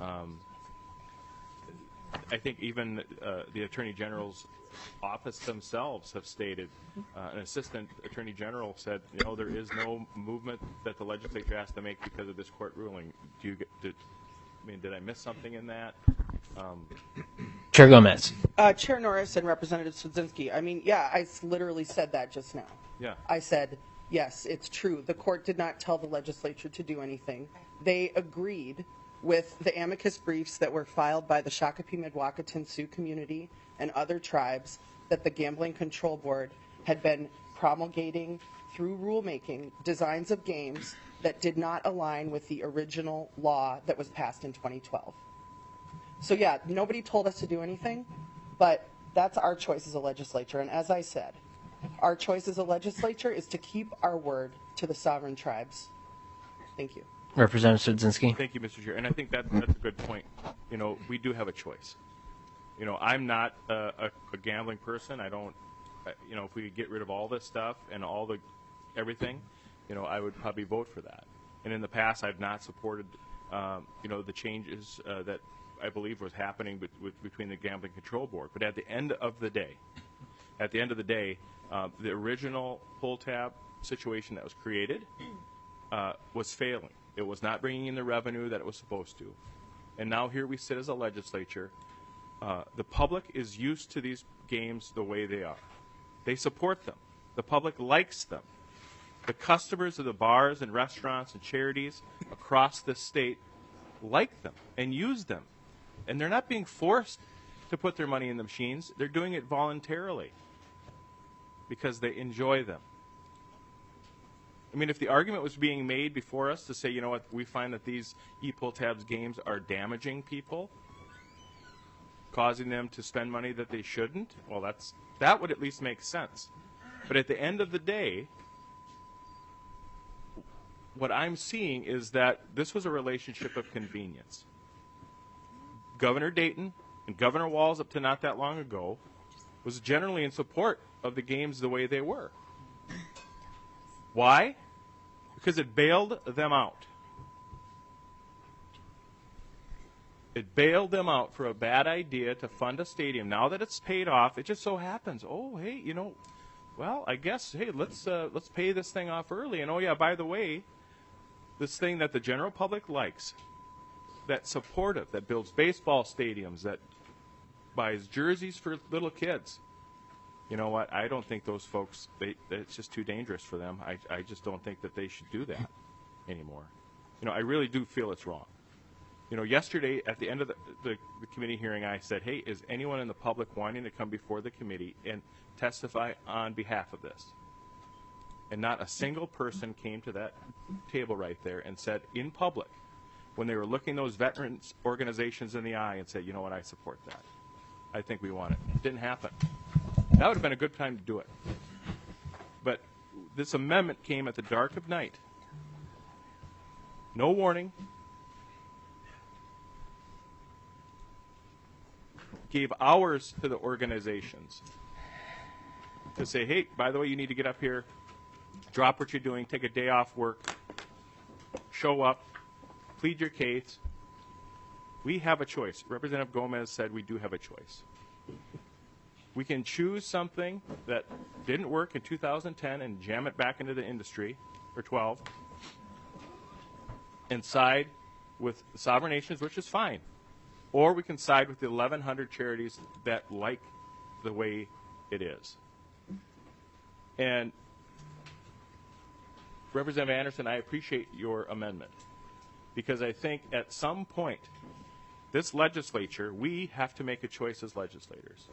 I think even the Attorney General's office themselves have stated, an assistant Attorney General said, you know, there is no movement that the legislature has to make because of this court ruling. Did I miss something in that? Chair Gomez. Chair Norris and Representative Swedzinski, I mean, yeah, I literally said that just now. Yeah. I said, yes, it's true. The court did not tell the legislature to do anything. They agreed with the amicus briefs that were filed by the Shakopee Mdewakanton Sioux community and other tribes that the Gambling Control Board had been promulgating through rulemaking designs of games that did not align with the original law that was passed in 2012. So yeah, nobody told us to do anything, but that's our choice as a legislature. And as I said, our choice as a legislature is to keep our word to the sovereign tribes Thank you. Representative Sudzinski. Thank you, Mr. Chair. And I think that's a good point. You know, we do have a choice. You know, I'm not a gambling person. I don't, you know, if we get rid of all this stuff and everything, you know, I would probably vote for that. And in the past, I've not supported, you know, the changes that I believe was happening between the Gambling Control Board. But at the end of the day, the original pull tab situation that was created was failing. It was not bringing in the revenue that it was supposed to. And now here we sit as a legislature. The public is used to these games the way they are. They support them. The public likes them. The customers of the bars and restaurants and charities across this state like them and use them. And they're not being forced to put their money in the machines. They're doing it voluntarily because they enjoy them. I mean, if the argument was being made before us to say, you know what, we find that these e-pull tabs games are damaging people, causing them to spend money that they shouldn't, well, that would at least make sense. But at the end of the day, what I'm seeing is that this was a relationship of convenience. Governor Dayton and Governor Walz, up to not that long ago, was generally in support of the games the way they were. Why? Because it bailed them out. It bailed them out for a bad idea to fund a stadium. Now that it's paid off, it just so happens, oh, hey, you know, well, I guess, hey, let's pay this thing off early. And, oh, yeah, by the way, this thing that the general public likes, that's supportive, that builds baseball stadiums, that buys jerseys for little kids, you know what, I don't think those folks, it's just too dangerous for them. I just don't think that they should do that anymore. You know, I really do feel it's wrong. You know, yesterday at the end of the committee hearing, I said, hey, is anyone in the public wanting to come before the committee and testify on behalf of this? And not a single person came to that table right there and said in public, when they were looking those veterans organizations in the eye and said, you know what, I support that. I think we want it. It didn't happen. That would have been a good time to do it. But this amendment came at the dark of night. No warning. Gave hours to the organizations to say, hey, by the way, you need to get up here, drop what you're doing, take a day off work, show up, plead your case. We have a choice. Representative Gomez said we do have a choice. We can choose something that didn't work in 2010 and jam it back into the industry, or 12, and side with the sovereign nations, which is fine. Or we can side with the 1,100 charities that like the way it is. And Representative Anderson, I appreciate your amendment, because I think at some point, this legislature, we have to make a choice as legislators.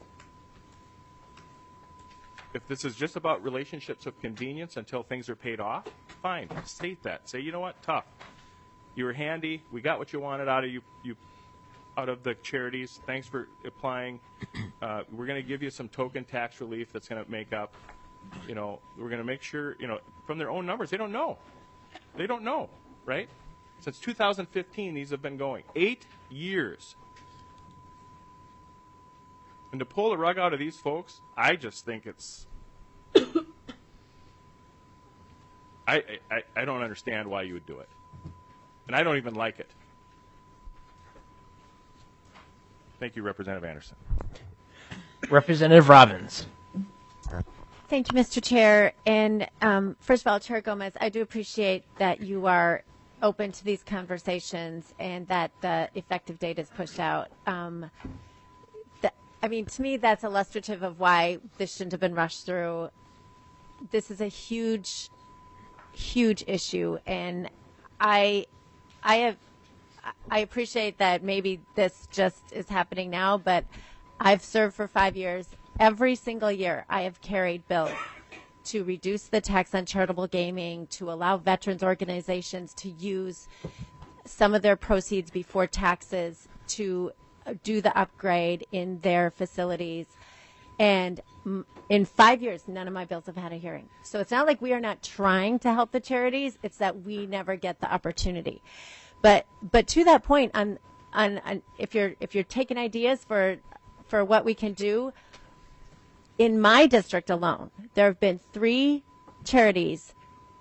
If this is just about relationships of convenience until things are paid off, fine, state that. Say, you know what, tough. You were handy. We got what you wanted out of you out of the charities. Thanks for applying. We're going to give you some token tax relief that's going to make up. You know, we're going to make sure, you know, from their own numbers, they don't know. They don't know, right? Since 2015, these have been going. 8 years. And to pull the rug out of these folks, I just think it's... I don't understand why you would do it. And I don't even like it. Thank you, Representative Anderson. Representative Robbins. Thank you, Mr. Chair. And first of all, Chair Gomez, I do appreciate that you are open to these conversations and that the effective date is pushed out. I mean, to me, that's illustrative of why this shouldn't have been rushed through. This is a huge, huge issue, and I appreciate that maybe this just is happening now, but I've served for 5 years. Every single year, I have carried bills to reduce the tax on charitable gaming, to allow veterans organizations to use some of their proceeds before taxes to do the upgrade in their facilities. And in 5 years, none of my bills have had a hearing. So it's not like we are not trying to help the charities. It's that we never get the opportunity. But to that point, on if you're taking ideas for what we can do, in my district alone, there have been 3 charities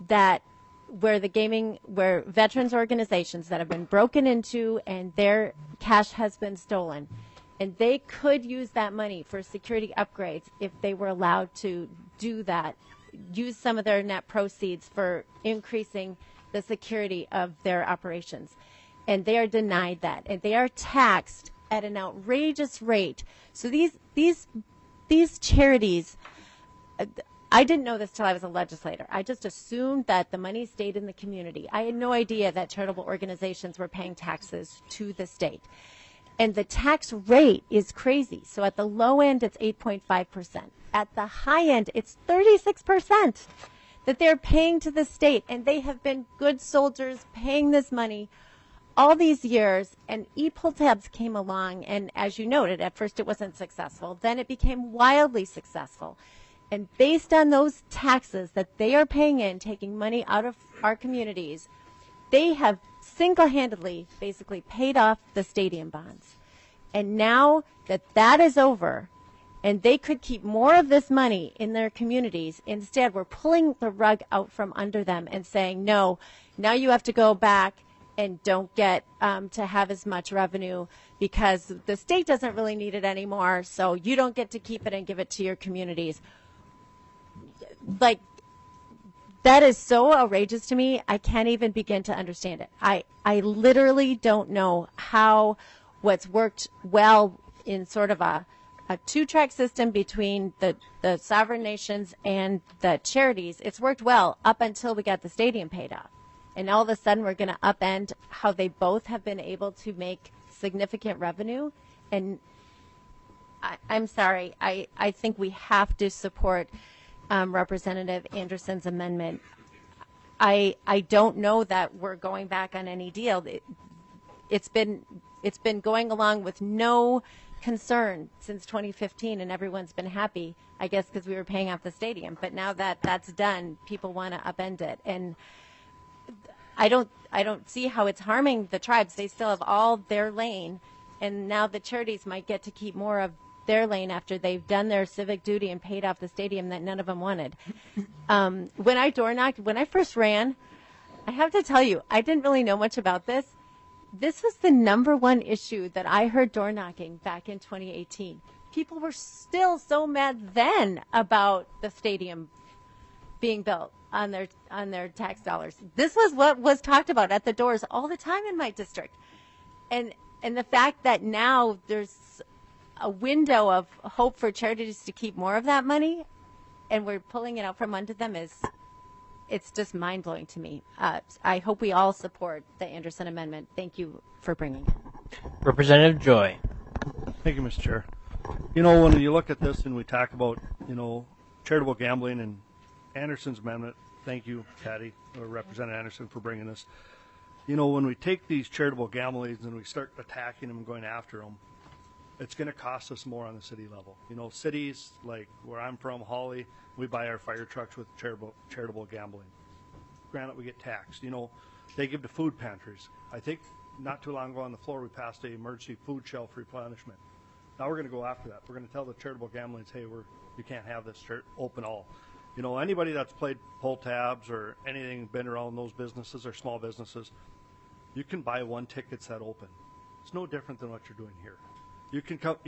where veterans organizations that have been broken into and their cash has been stolen. And they could use that money for security upgrades if they were allowed to do that, use some of their net proceeds for increasing the security of their operations. And they are denied that. And they are taxed at an outrageous rate. So these charities, I didn't know this till I was a legislator. I just assumed that the money stayed in the community. I had no idea that charitable organizations were paying taxes to the state. And the tax rate is crazy. So at the low end, it's 8.5%. At the high end, it's 36% that they're paying to the state. And they have been good soldiers paying this money all these years. And e-pull tabs came along. And as you noted, at first it wasn't successful. Then it became wildly successful. And based on those taxes that they are paying in, taking money out of our communities, they have single-handedly basically paid off the stadium bonds. And now that is over and they could keep more of this money in their communities, instead we're pulling the rug out from under them and saying, no, now you have to go back and don't get to have as much revenue because the state doesn't really need it anymore, so you don't get to keep it and give it to your communities. Like, that is so outrageous to me, I can't even begin to understand it. I literally don't know how what's worked well in sort of a 2-track system between the sovereign nations and the charities. It's worked well up until we got the stadium paid off. And all of a sudden we're going to upend how they both have been able to make significant revenue. And I'm sorry, I think we have to support Representative Anderson's amendment. I don't know that we're going back on any deal. It's been going along with no concern since 2015, and everyone's been happy, I guess, because we were paying off the stadium. But now that that's done, people want to upend it, and I don't see how it's harming the tribes. They still have all their lane, and now the charities might get to keep more of their lane after they've done their civic duty and paid off the stadium that none of them wanted. When I door knocked, when I first ran, I have to tell you, I didn't really know much about this. This was the #1 issue that I heard door knocking back in 2018. People were still so mad then about the stadium being built on their tax dollars. This was what was talked about at the doors all the time in my district. And the fact that now there's a window of hope for charities to keep more of that money, and we're pulling it out from under them, it's just mind-blowing to me. I hope we all support the Anderson Amendment. Thank you for bringing it. Representative Joy. Thank you, Mr. Chair. You know, when you look at this and we talk about, charitable gambling and Anderson's amendment, thank you, Patty, or Representative Anderson, for bringing this. When we take these charitable gamblers and we start attacking them and going after them, it's going to cost us more on the city level. Cities like where I'm from, Hawley, we buy our fire trucks with charitable gambling. Granted, we get taxed. They give to food pantries. I think not too long ago on the floor we passed an emergency food shelf replenishment. Now we're going to go after that. We're going to tell the charitable gamblers, hey, you can't have this open all. Anybody that's played pull tabs or anything, been around those businesses or small businesses, you can buy 1 tickets that open. It's no different than what you're doing here. You can come,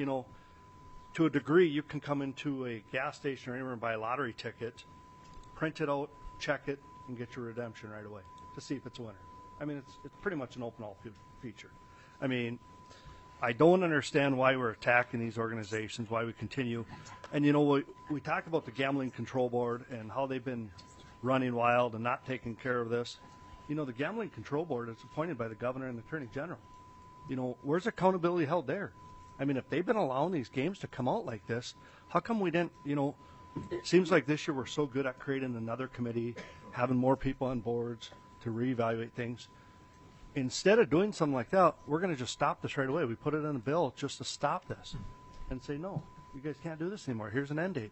to a degree, you can come into a gas station or anywhere and buy a lottery ticket, print it out, check it, and get your redemption right away to see if it's a winner. I mean, it's pretty much an open all feature. I mean, I don't understand why we're attacking these organizations, why we continue. And, we talk about the Gambling Control Board and how they've been running wild and not taking care of this. The Gambling Control Board is appointed by the governor and the attorney general. Where's accountability held there? I mean, if they've been allowing these games to come out like this, how come we didn't, it seems like this year we're so good at creating another committee, having more people on boards to reevaluate things. Instead of doing something like that, we're going to just stop this right away. We put it in a bill just to stop this and say no. you guys can't do this anymore. Here's an end date.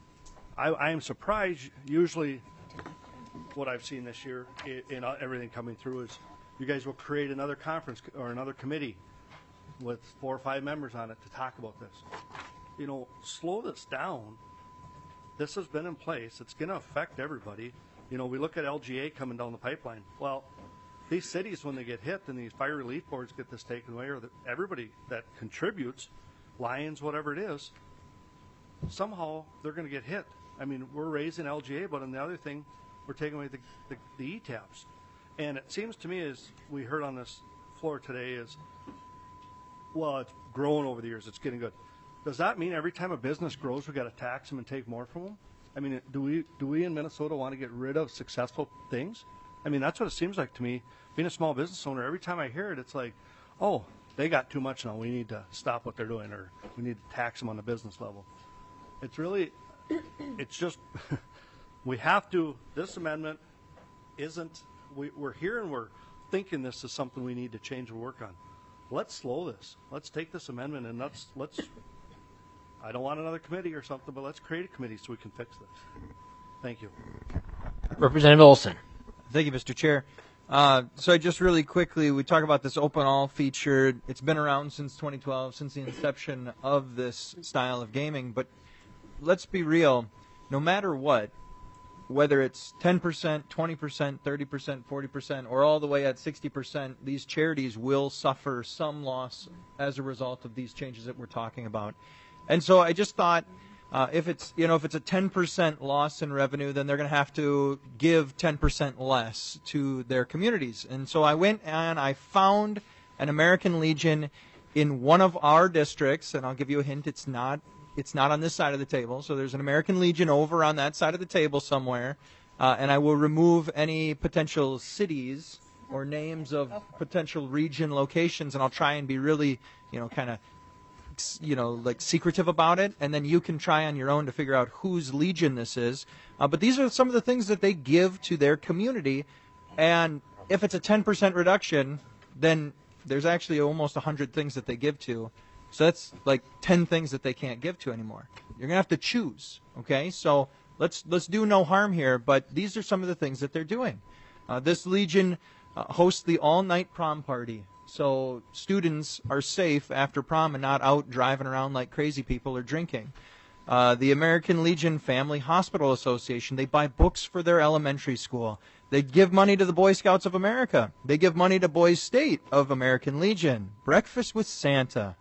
I am surprised. Usually, what I've seen this year in everything coming through is you guys will create another conference or another committee with 4 or 5 members on it to talk about this. You know, slow this down. This has been in place. It's going to affect everybody. You know, we look at LGA coming down the pipeline. Well, these cities, when they get hit and these fire relief boards get this taken away, or everybody that contributes, Lions, whatever it is, somehow they're going to get hit. I mean, we're raising LGA, but on the other thing, we're taking away the ETAPs. And it seems to me, as we heard on this floor today, is, well, it's grown over the years. It's getting good. Does that mean every time a business grows, we got to tax them and take more from them? I mean, do we in Minnesota want to get rid of successful things? I mean, that's what it seems like to me. Being a small business owner, every time I hear it, it's like, oh, they got too much now. We need to stop what they're doing, or we need to tax them on the business level. It's really, it's just, we have to, this amendment isn't, we're here and we're thinking this is something we need to change and work on. Let's slow this. Let's take this amendment and let's I don't want another committee or something, but let's create a committee so we can fix this. Thank you. Representative Olson. Thank you, Mr. Chair. So just really quickly, we talk about this open all feature. It's been around since 2012, since the inception of this style of gaming. But let's be real. No matter what, whether it's 10%, 20%, 30%, 40%, or all the way at 60%, these charities will suffer some loss as a result of these changes that we're talking about. And so I just thought, if it's a 10% loss in revenue, then they're going to have to give 10% less to their communities. And so I went and I found an American Legion in one of our districts, and I'll give you a hint, it's not on this side of the table. So there's an American Legion over on that side of the table somewhere, and I will remove any potential cities or names of potential region locations, and I'll try and be really, kind of, like secretive about it, and then you can try on your own to figure out whose Legion this is. But these are some of the things that they give to their community, and if it's a 10% reduction, then there's actually almost 100 things that they give to. So that's like 10 things that they can't give to anymore. You're going to have to choose, okay? So let's do no harm here, but these are some of the things that they're doing. This Legion hosts the all-night prom party. So students are safe after prom and not out driving around like crazy people or drinking. The American Legion Family Hospital Association, they buy books for their elementary school. They give money to the Boy Scouts of America. They give money to Boys State of American Legion. Breakfast with Santa.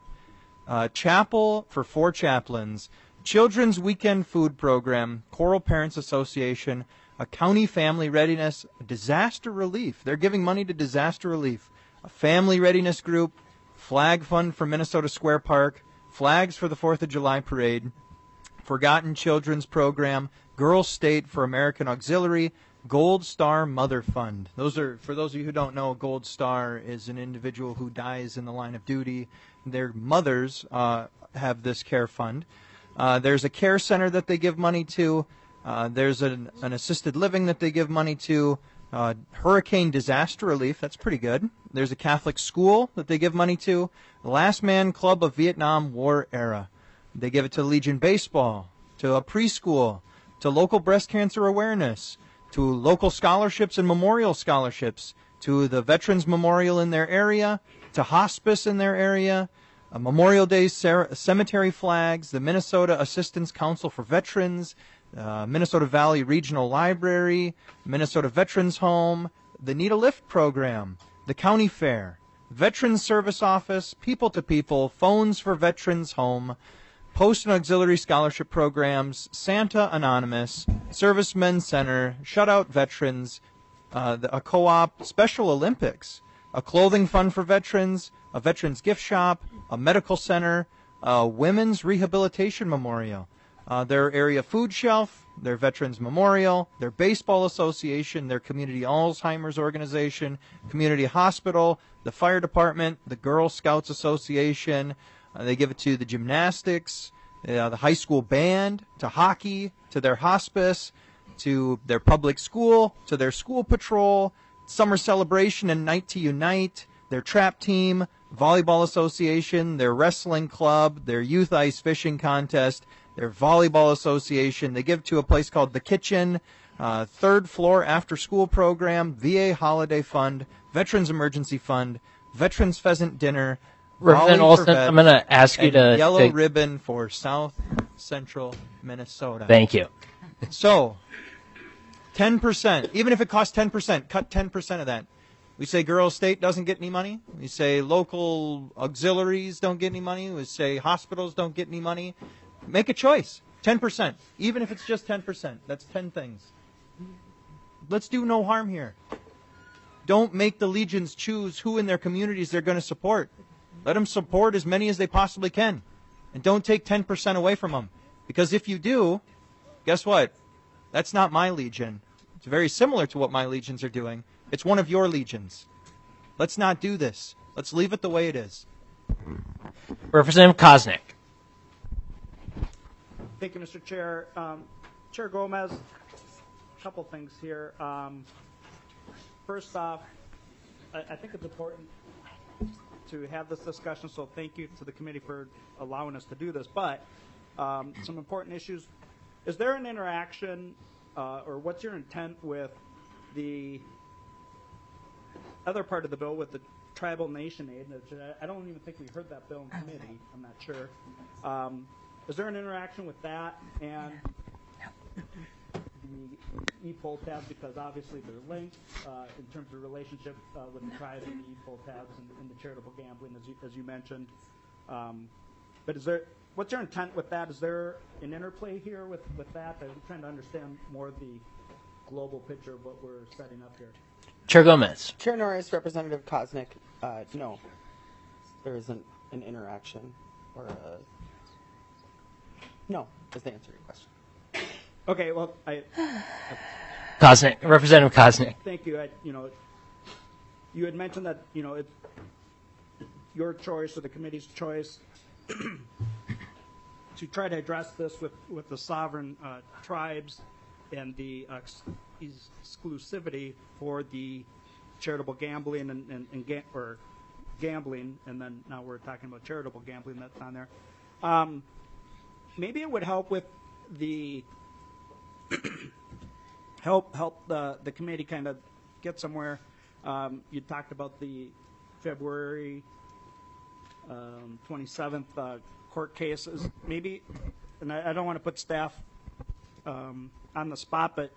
Chapel for 4 chaplains. Children's Weekend Food Program. Choral Parents Association. A County Family Readiness. Disaster Relief. They're giving money to disaster relief. A family readiness group, flag fund for Minnesota Square Park, flags for the 4th of July parade, Forgotten Children's Program, Girls State for American Auxiliary, Gold Star Mother Fund. Those are, for those of you who don't know, Gold Star is an individual who dies in the line of duty. Their mothers have this care fund. There's a care center that they give money to. There's an assisted living that they give money to. Hurricane disaster relief, that's pretty good. There's a Catholic school that they give money to. The Last Man Club of Vietnam War Era. They give it to Legion Baseball, to a preschool, to local breast cancer awareness, to local scholarships and memorial scholarships, to the Veterans Memorial in their area, to hospice in their area, Memorial Day cemetery flags, the Minnesota Assistance Council for Veterans, Minnesota Valley Regional Library, Minnesota Veterans Home, the Need a Lift program, the County Fair, Veterans Service Office, People to People, Phones for Veterans Home, Post and Auxiliary Scholarship Programs, Santa Anonymous, Servicemen Center, Shutout Veterans, a co-op, Special Olympics, a clothing fund for veterans, a veterans gift shop, a medical center, a women's rehabilitation memorial, their area food shelf, their Veterans Memorial, their baseball association, their community Alzheimer's organization, community hospital, the fire department, the Girl Scouts Association. They give it to the gymnastics, the high school band, to hockey, to their hospice, to their public school, to their school patrol, summer celebration and night to unite, their trap team, volleyball association, their wrestling club, their youth ice fishing contest, their volleyball association. They give to a place called The Kitchen, third floor after school program, VA holiday fund, Veterans Emergency Fund, Veterans Pheasant Dinner, Representative Volley for Olson, Vets, I'm going to ask you and to Yellow to- Ribbon for South Central Minnesota. Thank you. So, 10%, even if it costs 10%, cut 10% of that. We say Girls State doesn't get any money. We say local auxiliaries don't get any money. We say hospitals don't get any money. Make a choice. 10%. Even if it's just 10%. That's 10 things. Let's do no harm here. Don't make the Legions choose who in their communities they're going to support. Let them support as many as they possibly can. And don't take 10% away from them. Because if you do, guess what? That's not my Legion. It's very similar to what my Legions are doing. It's one of your Legions. Let's not do this. Let's leave it the way it is. Representative Koznick. Thank you, Mr. Chair. Chair Gomez, a couple things here. First off, I think it's important to have this discussion, so thank you to the committee for allowing us to do this. But some important issues. Is there an interaction, or what's your intent with the other part of the bill with the tribal nation aid? I don't even think we heard that bill in committee. I'm not sure. Is there an interaction with that and the e-poll tab? Because obviously they're linked in terms of relationship with the tribe and the e-poll tabs and the charitable gambling, as you mentioned. But what's your intent with that? Is there an interplay here with that? I'm trying to understand more of the global picture of what we're setting up here. Chair Gomez. Chair Norris, Representative Koznick, no, there isn't an interaction or a... No, is the answer to your question. Okay, well, Koznick, Representative Koznick. Thank you. You had mentioned that, it's your choice or the committee's choice to try to address this with the sovereign tribes and the exclusivity for the charitable gambling or gambling, and then now we're talking about charitable gambling that's on there. Maybe it would help with the help the committee kind of get somewhere. You talked about the February 27th court cases. Maybe, and I don't want to put staff on the spot, but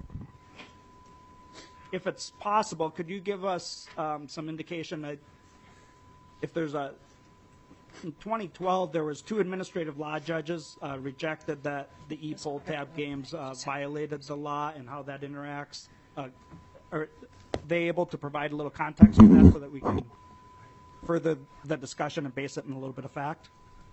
if it's possible, could you give us some indication that if there's in 2012, there was 2 administrative law judges rejected that the e-poll tab games violated the law and how that interacts. Are they able to provide a little context on that so that we can further the discussion and base it in a little bit of fact?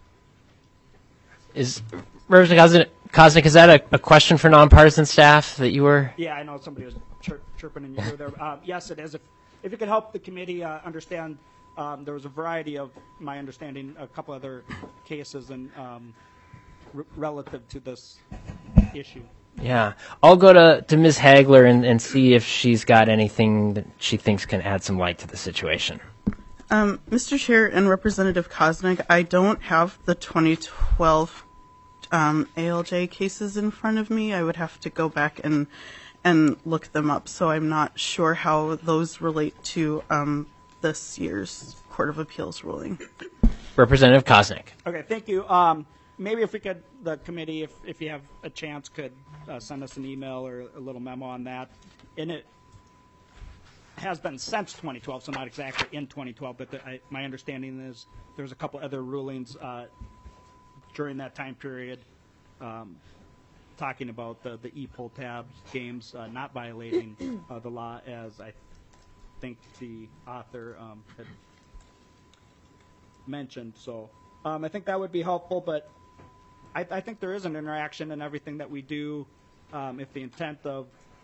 Is Representative Koznick, is that a question for nonpartisan staff that you were? Yeah, I know somebody was chirping in your ear there. Yes, it is. If you could help the committee understand, there was a variety of, my understanding, a couple other cases and relative to this issue. Yeah, I'll go to Ms. Hagler and see if she's got anything that she thinks can add some light to the situation. Mr. Chair and Representative Koznick, I don't have the 2012 ALJ cases in front of me. I would have to go back and look them up, so I'm not sure how those relate to this year's Court of Appeals ruling. Representative Koznick. Okay, thank you. Maybe if we could, the committee, if you have a chance, could send us an email or a little memo on that. And it has been since 2012, so not exactly in 2012, but my understanding is there's a couple other rulings during that time period talking about the e-poll tab games not violating the law, as I think the author had mentioned. So I think that would be helpful, but I think there is an interaction in everything that we do. If the intent of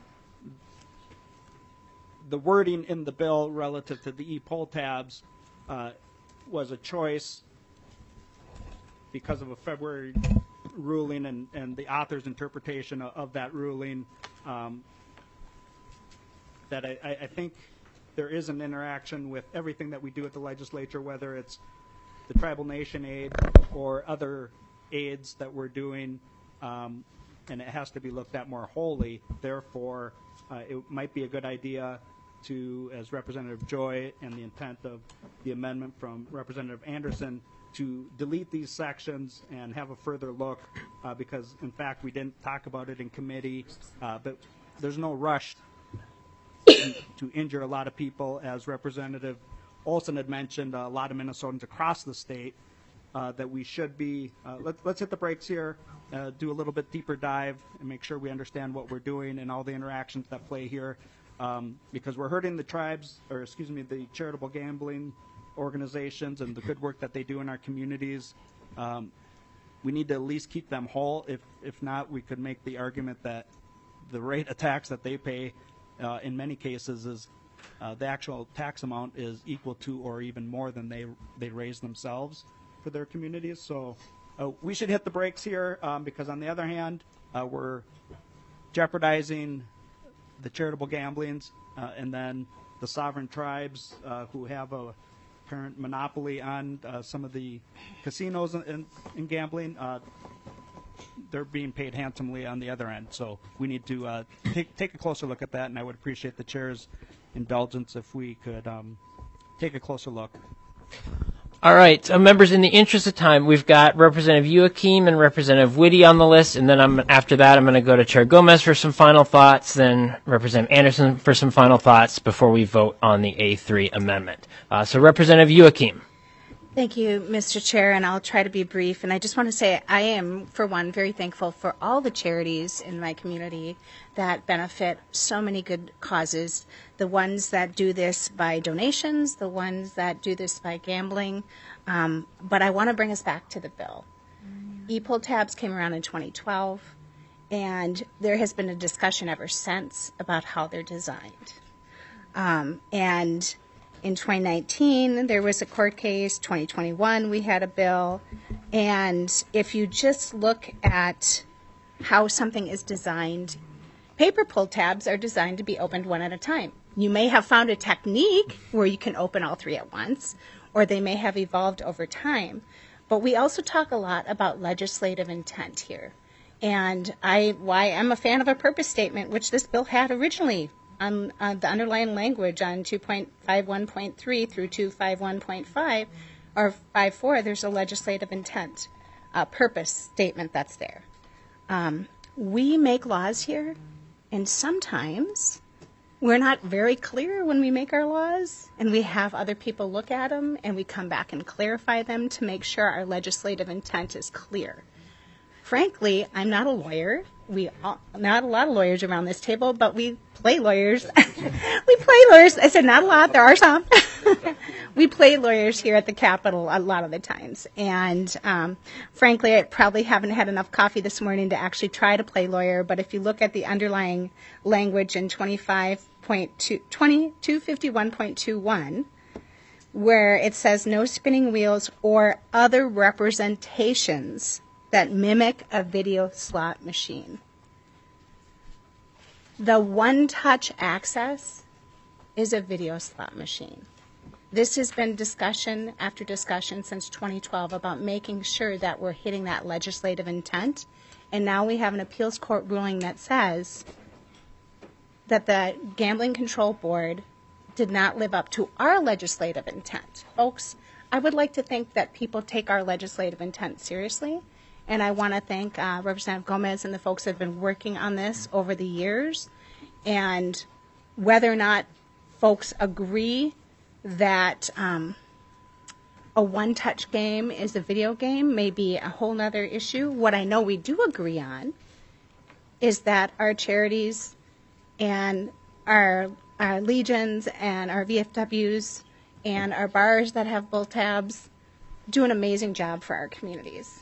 the wording in the bill relative to the e-poll tabs was a choice because of a February ruling and the author's interpretation of that ruling, that I think there is an interaction with everything that we do at the legislature, whether it's the tribal nation aid or other aids that we're doing, and it has to be looked at more wholly. Therefore, it might be a good idea to, as Representative Joy and the intent of the amendment from Representative Anderson, to delete these sections and have a further look, because in fact we didn't talk about it in committee, but there's no rush to injure a lot of people. As Representative Olson had mentioned, a lot of Minnesotans across the state, that we should be, let's hit the brakes here, do a little bit deeper dive and make sure we understand what we're doing and all the interactions that play here, because we're hurting the tribes, or excuse me, the charitable gambling organizations and the good work that they do in our communities. We need to at least keep them whole. If not, we could make the argument that the rate of tax that they pay in many cases is the actual tax amount is equal to or even more than they raise themselves for their communities. So we should hit the brakes here, because on the other hand, we're jeopardizing the charitable gamblings, and then the sovereign tribes who have a current monopoly on some of the casinos in gambling. They're being paid handsomely on the other end. So we need to take a closer look at that, and I would appreciate the chair's indulgence if we could take a closer look. All right, members, in the interest of time, we've got Representative Joachim and Representative Whitty on the list, and then after that I'm going to go to Chair Gomez for some final thoughts, then Representative Anderson for some final thoughts before we vote on the A3 amendment. So Representative Joachim. Thank you, Mr. Chair, and I'll try to be brief. And I just want to say I am, for one, very thankful for all the charities in my community that benefit so many good causes, the ones that do this by donations, the ones that do this by gambling. But I want to bring us back to the bill. E-pull tabs came around in 2012, and there has been a discussion ever since about how they're designed. And in 2019, there was a court case. 2021, we had a bill. And if you just look at how something is designed, paper pull tabs are designed to be opened one at a time. You may have found a technique where you can open all three at once, or they may have evolved over time. But we also talk a lot about legislative intent here. And why I'm a fan of a purpose statement, which this bill had originally on the underlying language on 2.51.3 through 251.5 or 5.4, there's a legislative intent, purpose statement that's there. We make laws here, and sometimes we're not very clear when we make our laws, and we have other people look at them, and we come back and clarify them to make sure our legislative intent is clear. Frankly, I'm not a lawyer. Not a lot of lawyers around this table, but we play lawyers. We play lawyers. I said not a lot. There are some. We play lawyers here at the Capitol a lot of the times. And frankly, I probably haven't had enough coffee this morning to actually try to play lawyer. But if you look at the underlying language in 2251.21, where it says no spinning wheels or other representations that mimic a video slot machine. The one-touch access is a video slot machine. This has been discussion after discussion since 2012 about making sure that we're hitting that legislative intent. And now we have an appeals court ruling that says that the Gambling Control Board did not live up to our legislative intent. Folks, I would like to think that people take our legislative intent seriously. And I want to thank Representative Gomez and the folks that have been working on this over the years. And whether or not folks agree that a one-touch game is a video game may be a whole other issue. What I know we do agree on is that our charities and our legions and our VFWs and our bars that have pull tabs do an amazing job for our communities.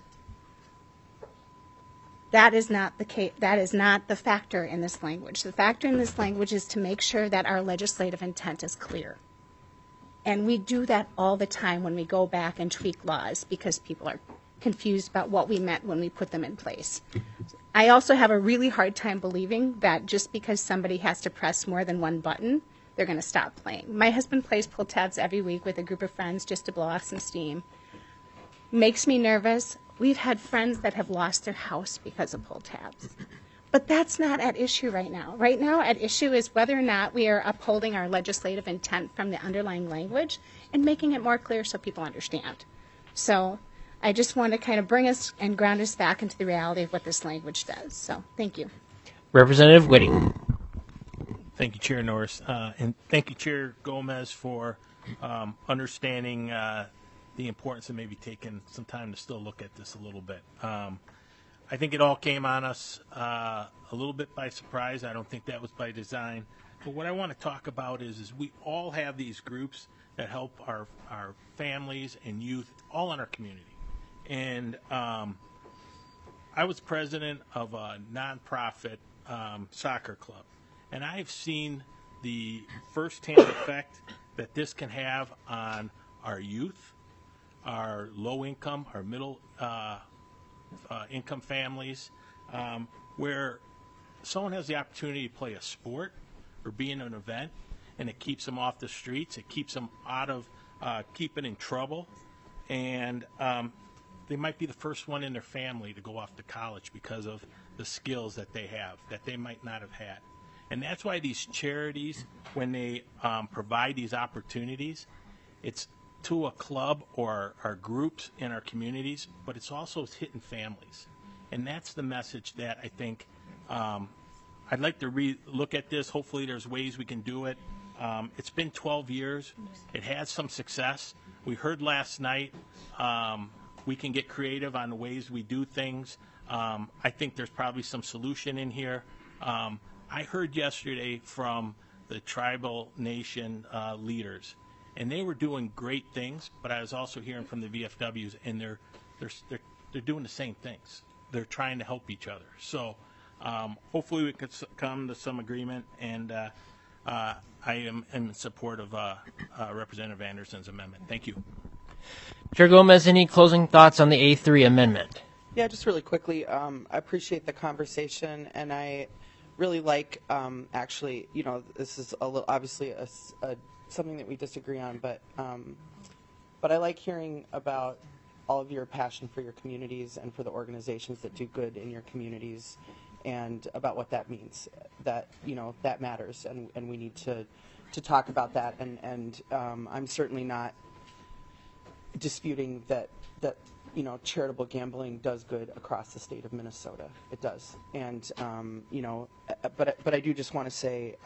That is not the case. That is not the factor in this language. The factor in this language is to make sure that our legislative intent is clear. And we do that all the time when we go back and tweak laws because people are confused about what we meant when we put them in place. I also have a really hard time believing that just because somebody has to press more than one button, they're going to stop playing. My husband plays pull tabs every week with a group of friends just to blow off some steam. Makes me nervous. We've had friends that have lost their house because of pull tabs. But that's not at issue right now. Right now, at issue is whether or not we are upholding our legislative intent from the underlying language and making it more clear so people understand. So I just want to kind of bring us and ground us back into the reality of what this language does. So thank you. Representative Whitty. Thank you, Chair Norris. And thank you, Chair Gomez, for understanding the importance of maybe taking some time to still look at this a little bit. I think it all came on us a little bit by surprise. I don't think that was by design. But what I want to talk about is we all have these groups that help our families and youth all in our community. And I was president of a nonprofit soccer club. And I've seen the firsthand effect that this can have on our youth, our low income, our middle income families, where someone has the opportunity to play a sport or be in an event, and it keeps them off the streets. It keeps them out of keeping in trouble, and they might be the first one in their family to go off to college because of the skills that they have that they might not have had. And that's why these charities, when they provide these opportunities, it's to a club or our groups in our communities, but it's also hitting families. And that's the message that I think I'd like to look at this. Hopefully there's ways we can do it. It's been 12 years. It has some success. We heard last night we can get creative on the ways we do things. I think there's probably some solution in here. I heard yesterday from the tribal nation leaders, and they were doing great things, but I was also hearing from the VFWs, and they're doing the same things. They're trying to help each other. So hopefully we could come to some agreement, and I am in support of Representative Anderson's amendment. Thank you. Chair Gomez, any closing thoughts on the A3 amendment? Yeah, just really quickly, I appreciate the conversation, and I really like, actually, this is a little, obviously something that we disagree on, but I like hearing about all of your passion for your communities and for the organizations that do good in your communities, and about what that means. That that matters, and we need to talk about that. And I'm certainly not disputing that charitable gambling does good across the state of Minnesota. It does, and but I do just want to say,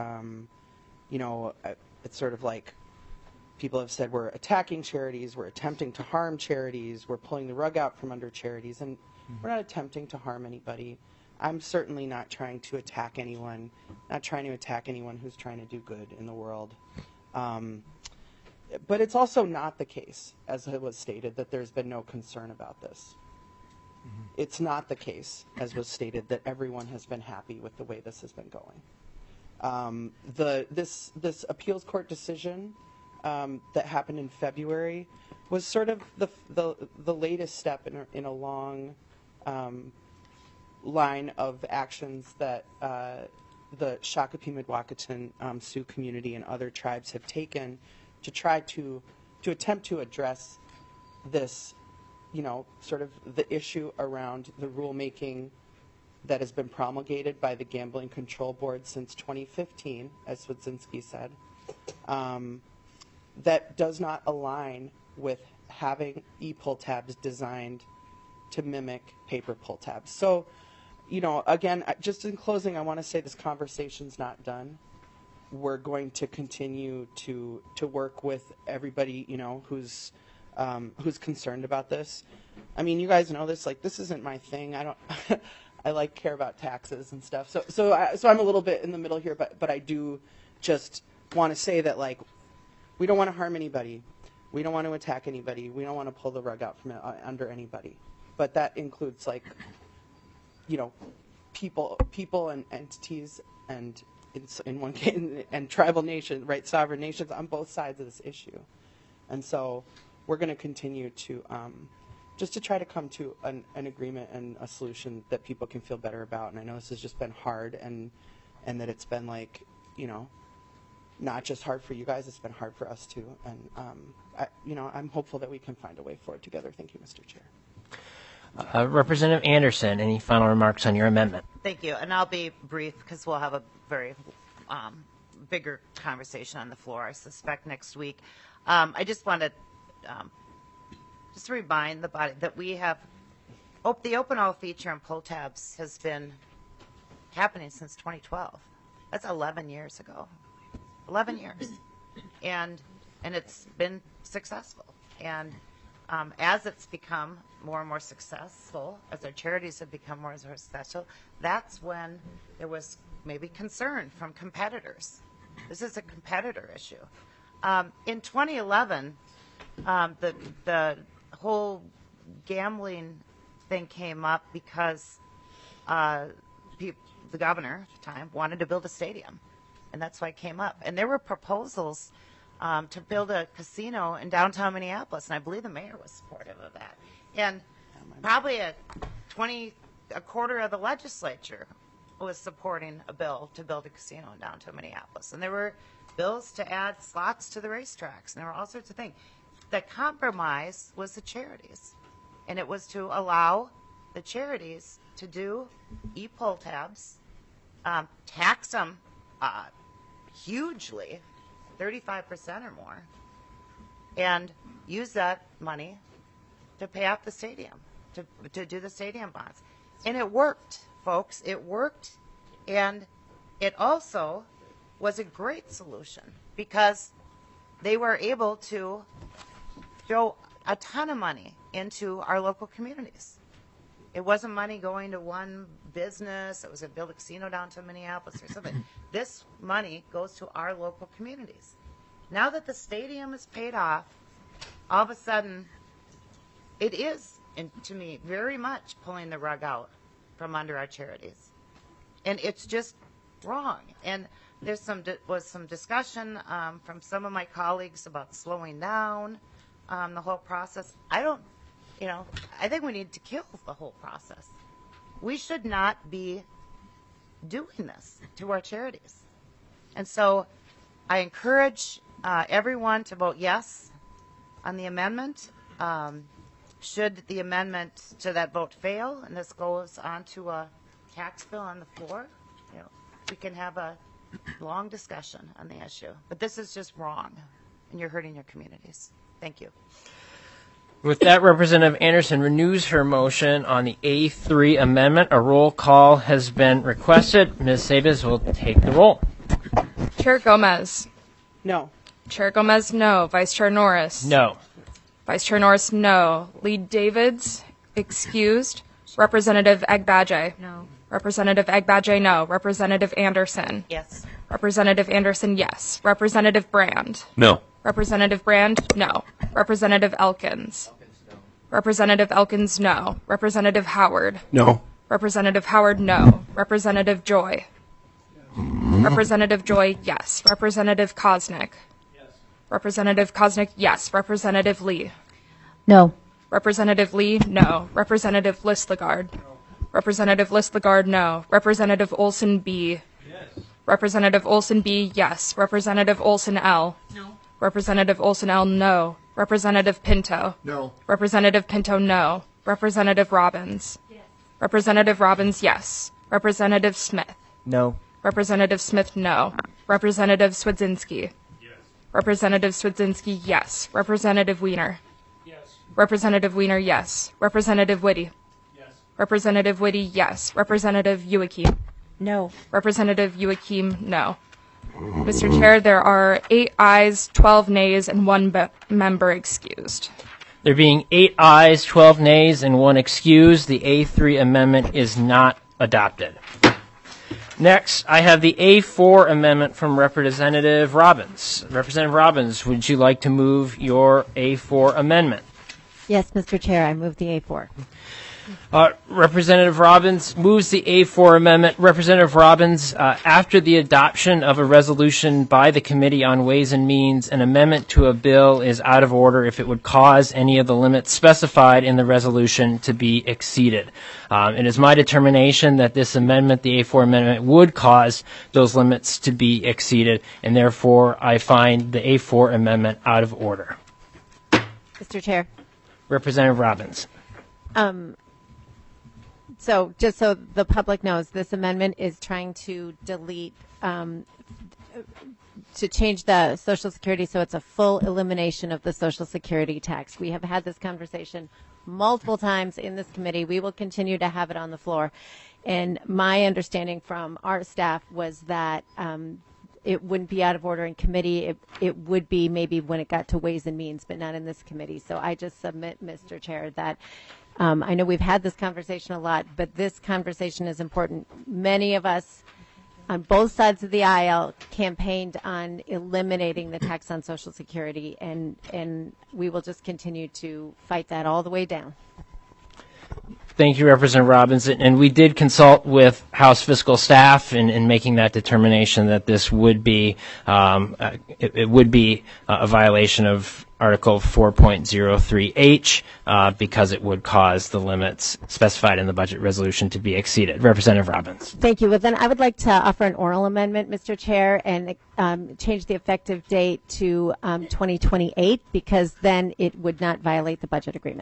it's sort of like people have said we're attacking charities, we're attempting to harm charities, we're pulling the rug out from under charities, and we're not attempting to harm anybody. I'm certainly not trying to attack anyone, not trying to attack anyone who's trying to do good in the world. But it's also not the case, as it was stated, that there's been no concern about this. It's not the case, as was stated, that everyone has been happy with the way this has been going. This appeals court decision that happened in February was sort of the latest step in a long line of actions that the Shakopee Midwakaton Sioux community and other tribes have taken to try to attempt to address this, sort of the issue around the rulemaking that has been promulgated by the Gambling Control Board since 2015, as Swedzinski said, that does not align with having e-pull tabs designed to mimic paper pull tabs. So, again, just in closing, I want to say this conversation's not done. We're going to continue to work with everybody, who's concerned about this. I mean, you guys know this. Like, this isn't my thing. I don't. I care about taxes and stuff. So I'm a little bit in the middle here, but I do just want to say that, like, we don't want to harm anybody. We don't want to attack anybody. We don't want to pull the rug out from under anybody. But that includes, like, people and entities and in one case, and tribal nations, right, sovereign nations on both sides of this issue. And so we're going to continue to just to try to come to an agreement and a solution that people can feel better about. And I know this has just been hard, and that it's been like, not just hard for you guys, it's been hard for us too. And, I'm hopeful that we can find a way forward together. Thank you, Mr. Chair. Representative Anderson, any final remarks on your amendment? Thank you, and I'll be brief because we'll have a very bigger conversation on the floor, I suspect, next week. I just want to just remind the body that we have the open all feature and pull tabs has been happening since 2012. That's 11 years ago. 11 years, and it's been successful. And as it's become more and more successful, as our charities have become more and more successful, that's when there was maybe concern from competitors. This is a competitor issue. In 2011, the whole gambling thing came up because the governor at the time wanted to build a stadium, and that's why it came up. And there were proposals to build a casino in downtown Minneapolis, and I believe the mayor was supportive of that. And probably a quarter of the legislature was supporting a bill to build a casino in downtown Minneapolis. And there were bills to add slots to the racetracks, and there were all sorts of things. The compromise was the charities, and it was to allow the charities to do e-poll tabs, tax them hugely, 35% or more, and use that money to pay off the stadium, to do the stadium bonds. And it worked, folks. It worked, and it also was a great solution because they were able to throw a ton of money into our local communities. It wasn't money going to one business. It was a build a casino downtown Minneapolis or something. This money goes to our local communities. Now that the stadium is paid off, all of a sudden, it is, to me, very much pulling the rug out from under our charities. And it's just wrong. And there's was some discussion from some of my colleagues about slowing down the whole process. I think we need to kill the whole process. We should not be doing this to our charities. And so I encourage everyone to vote yes on the amendment. Should the amendment to that vote fail and this goes on to a tax bill on the floor, we can have a long discussion on the issue. But this is just wrong, and you're hurting your communities. Thank you. With that, Representative Anderson renews her motion on the A3 amendment. A roll call has been requested. Ms. Sabas will take the roll. Chair Gomez. No. Chair Gomez, no. Vice Chair Norris. No. Vice Chair Norris, no. Lead Davids, excused. Representative Agbaje. No. Representative Agbaje, no. Representative Anderson. Yes. Representative Anderson, yes. Representative Brand. No. Representative Brand, no. Representative Elkins. Representative Elkins, no. Representative Howard. No. Representative Howard, no. Representative Joy. Representative Joy, yes. Representative Koznick. Yes. Representative Koznick, yes. Representative Lee. No. Representative Lee, no. Representative Listlegard. No. Representative Listlegard, no. Representative Olson B. Yes. Representative Olson B, yes. Representative Olson L. No. Representative Olson L, no. Representative Pinto. No. Representative Pinto, no. Representative Robbins. Yes. Representative Robbins, yes. Representative Smith. No. Representative Smith, no. Representative Swedzinski. Yes. Representative Swedzinski, yes. Representative Weiner. Yes. Representative Weiner, yes. Representative Whitty. Yes. Representative Whitty, yes. Representative Uakim. No. Representative Uakim, no. Mr. Chair, there are 8 ayes, 12 nays, and 1 member excused. There being 8 ayes, 12 nays, and 1 excused, the A3 amendment is not adopted. Next, I have the A4 amendment from Representative Robbins. Representative Robbins, would you like to move your A4 amendment? Yes, Mr. Chair, I move the A4. Representative Robbins moves the A4 amendment. Representative Robbins, after the adoption of a resolution by the Committee on Ways and Means, an amendment to a bill is out of order if it would cause any of the limits specified in the resolution to be exceeded. It is my determination that this amendment, the A4 amendment, would cause those limits to be exceeded, and therefore I find the A4 amendment out of order. Mr. Chair. Representative Robbins. So just so the public knows, this amendment is trying to delete, to change the Social Security so it's a full elimination of the Social Security tax. We have had this conversation multiple times in this committee. We will continue to have it on the floor. And my understanding from our staff was that it wouldn't be out of order in committee. It would be maybe when it got to Ways and Means, but not in this committee. So I just submit, Mr. Chair, that I know we've had this conversation a lot, but this conversation is important. Many of us on both sides of the aisle campaigned on eliminating the tax on Social Security, and we will just continue to fight that all the way down. Thank you, Representative Robbins. And we did consult with House fiscal staff in making that determination that this would be it would be a violation of Article 4.03H because it would cause the limits specified in the budget resolution to be exceeded. Representative Robbins. Thank you. Well, then I would like to offer an oral amendment, Mr. Chair, and change the effective date to 2028 because then it would not violate the budget agreement.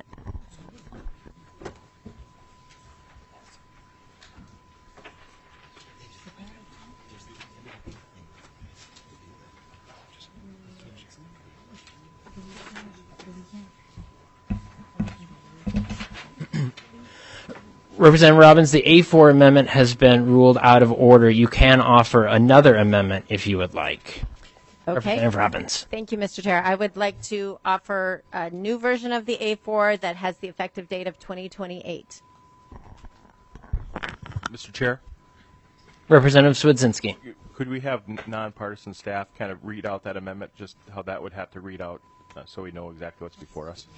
Representative Robbins, the A4 amendment has been ruled out of order. You can offer another amendment if you would like. Okay. Representative Robbins. Thank you, Mr. Chair. I would like to offer a new version of the A4 that has the effective date of 2028. Mr. Chair? Representative Swedzinski. Could we have nonpartisan staff kind of read out that amendment, just how that would have to read out so we know exactly what's before us?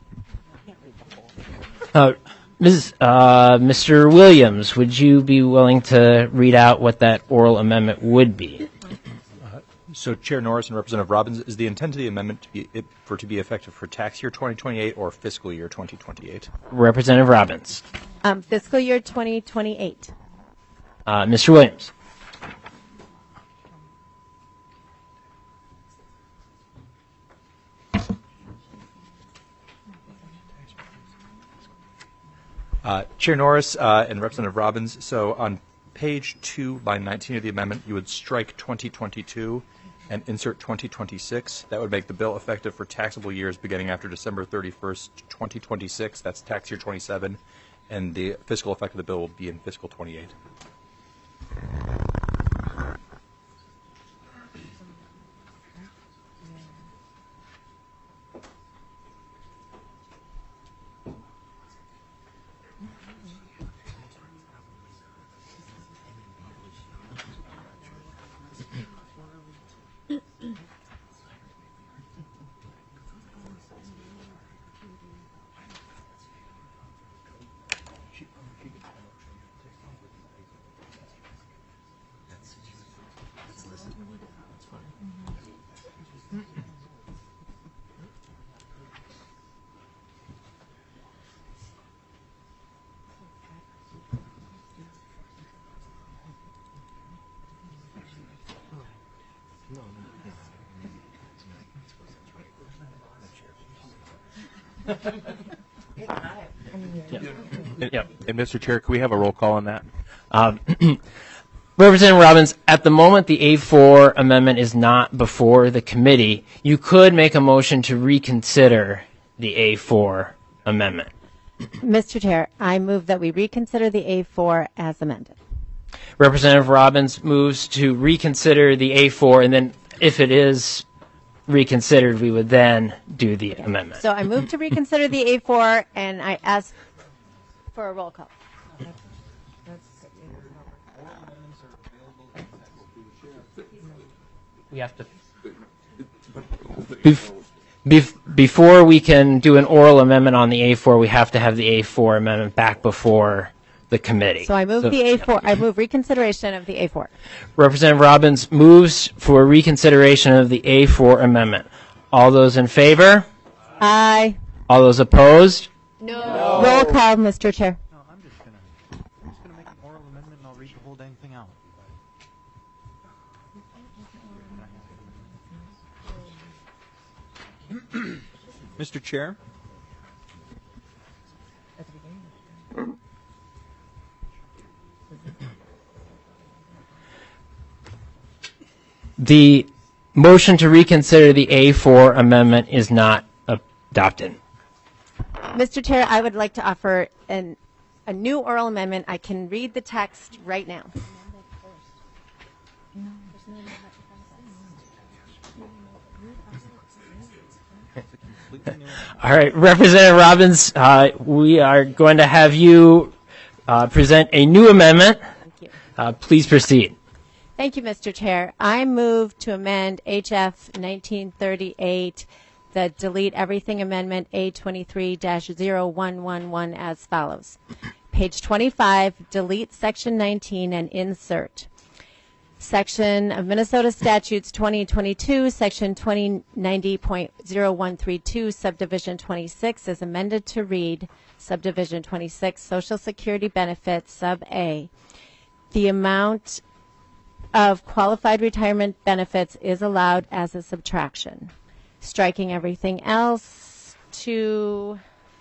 Mr. Williams, would you be willing to read out what that oral amendment would be? So, Chair Norris and Representative Robbins, is the intent of the amendment to be effective for tax year 2028 or fiscal year 2028? Representative Robbins. Fiscal year 2028. Mr. Williams. Chair Norris and Representative Robbins, so on page 2, line 19 of the amendment, you would strike 2022 and insert 2026. That would make the bill effective for taxable years beginning after December 31st, 2026. That's tax year 27. And the fiscal effect of the bill will be in fiscal 28. And Mr. Chair, could we have a roll call on that? Representative Robbins, at the moment the A4 amendment is not before the committee, you could make a motion to reconsider the A4 amendment. Mr. Chair, I move that we reconsider the A4 as amended. Representative Robbins moves to reconsider the A4, and then if it is reconsidered, we would then do the amendment. So I move to reconsider the A4, and I ask for a roll call. We have to. Before we can do an oral amendment on the A4, we have to have the A4 amendment back before the committee. So I move the A4. I move reconsideration of the A4. Representative Robbins moves for reconsideration of the A4 amendment. All those in favor? Aye. All those opposed? No. Roll call, Mr. Chair. No, I'm just gonna make an oral amendment and I'll read the whole dang thing out. Mr. Chair? The motion to reconsider the A4 amendment is not adopted. Mr. Chair, I would like to offer a new oral amendment. I can read the text right now. All right, Representative Robbins, we are going to have you present a new amendment. Thank you. Please proceed. Thank you, Mr. Chair. I move to amend HF 1938, the delete everything amendment A23-0111 as follows. Page 25, delete section 19 and insert. Section of Minnesota Statutes 2022, section 2090.0132, subdivision 26 is amended to read subdivision 26, Social Security benefits, sub A. The amount of qualified retirement benefits is allowed as a subtraction. Striking everything else to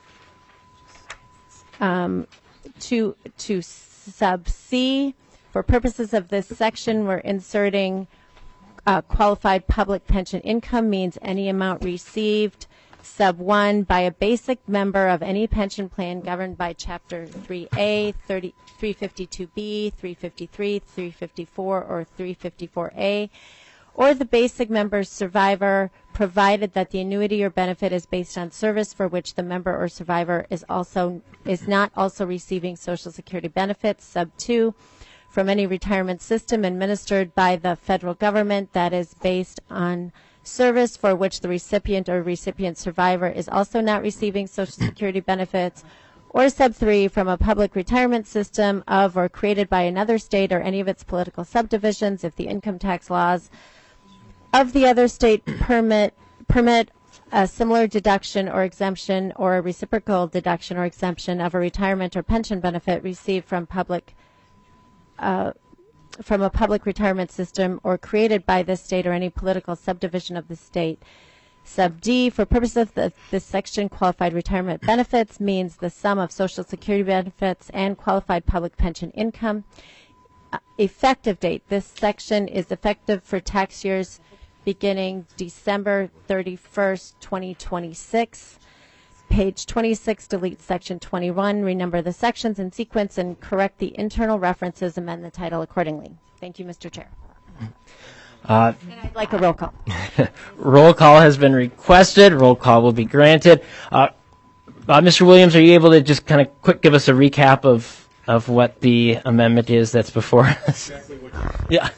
sub C. For purposes of this section, we're inserting qualified public pension income means any amount received, sub 1, by a basic member of any pension plan governed by Chapter 3A, 352B, 353, 354, or 354A, or the basic member's survivor, provided that the annuity or benefit is based on service for which the member or survivor is not also receiving Social Security benefits, sub 2, from any retirement system administered by the federal government that is based on service for which the recipient or recipient survivor is also not receiving Social Security benefits, or sub 3, from a public retirement system of or created by another state or any of its political subdivisions if the income tax laws of the other state permit a similar deduction or exemption or a reciprocal deduction or exemption of a retirement or pension benefit received from a public retirement system or created by this state or any political subdivision of the state. Sub D, for purposes of this section, qualified retirement benefits means the sum of Social Security benefits and qualified public pension income. Effective date, this section is effective for tax years beginning December 31st, 2026. Page 26, delete section 21, renumber the sections in sequence and correct the internal references, amend the title accordingly. Thank you, Mr. Chair. And I'd like a roll call. Roll call has been requested. Roll call will be granted. Mr. Williams, are you able to just kind of quick give us a recap of what the amendment is that's before us? Exactly what yeah.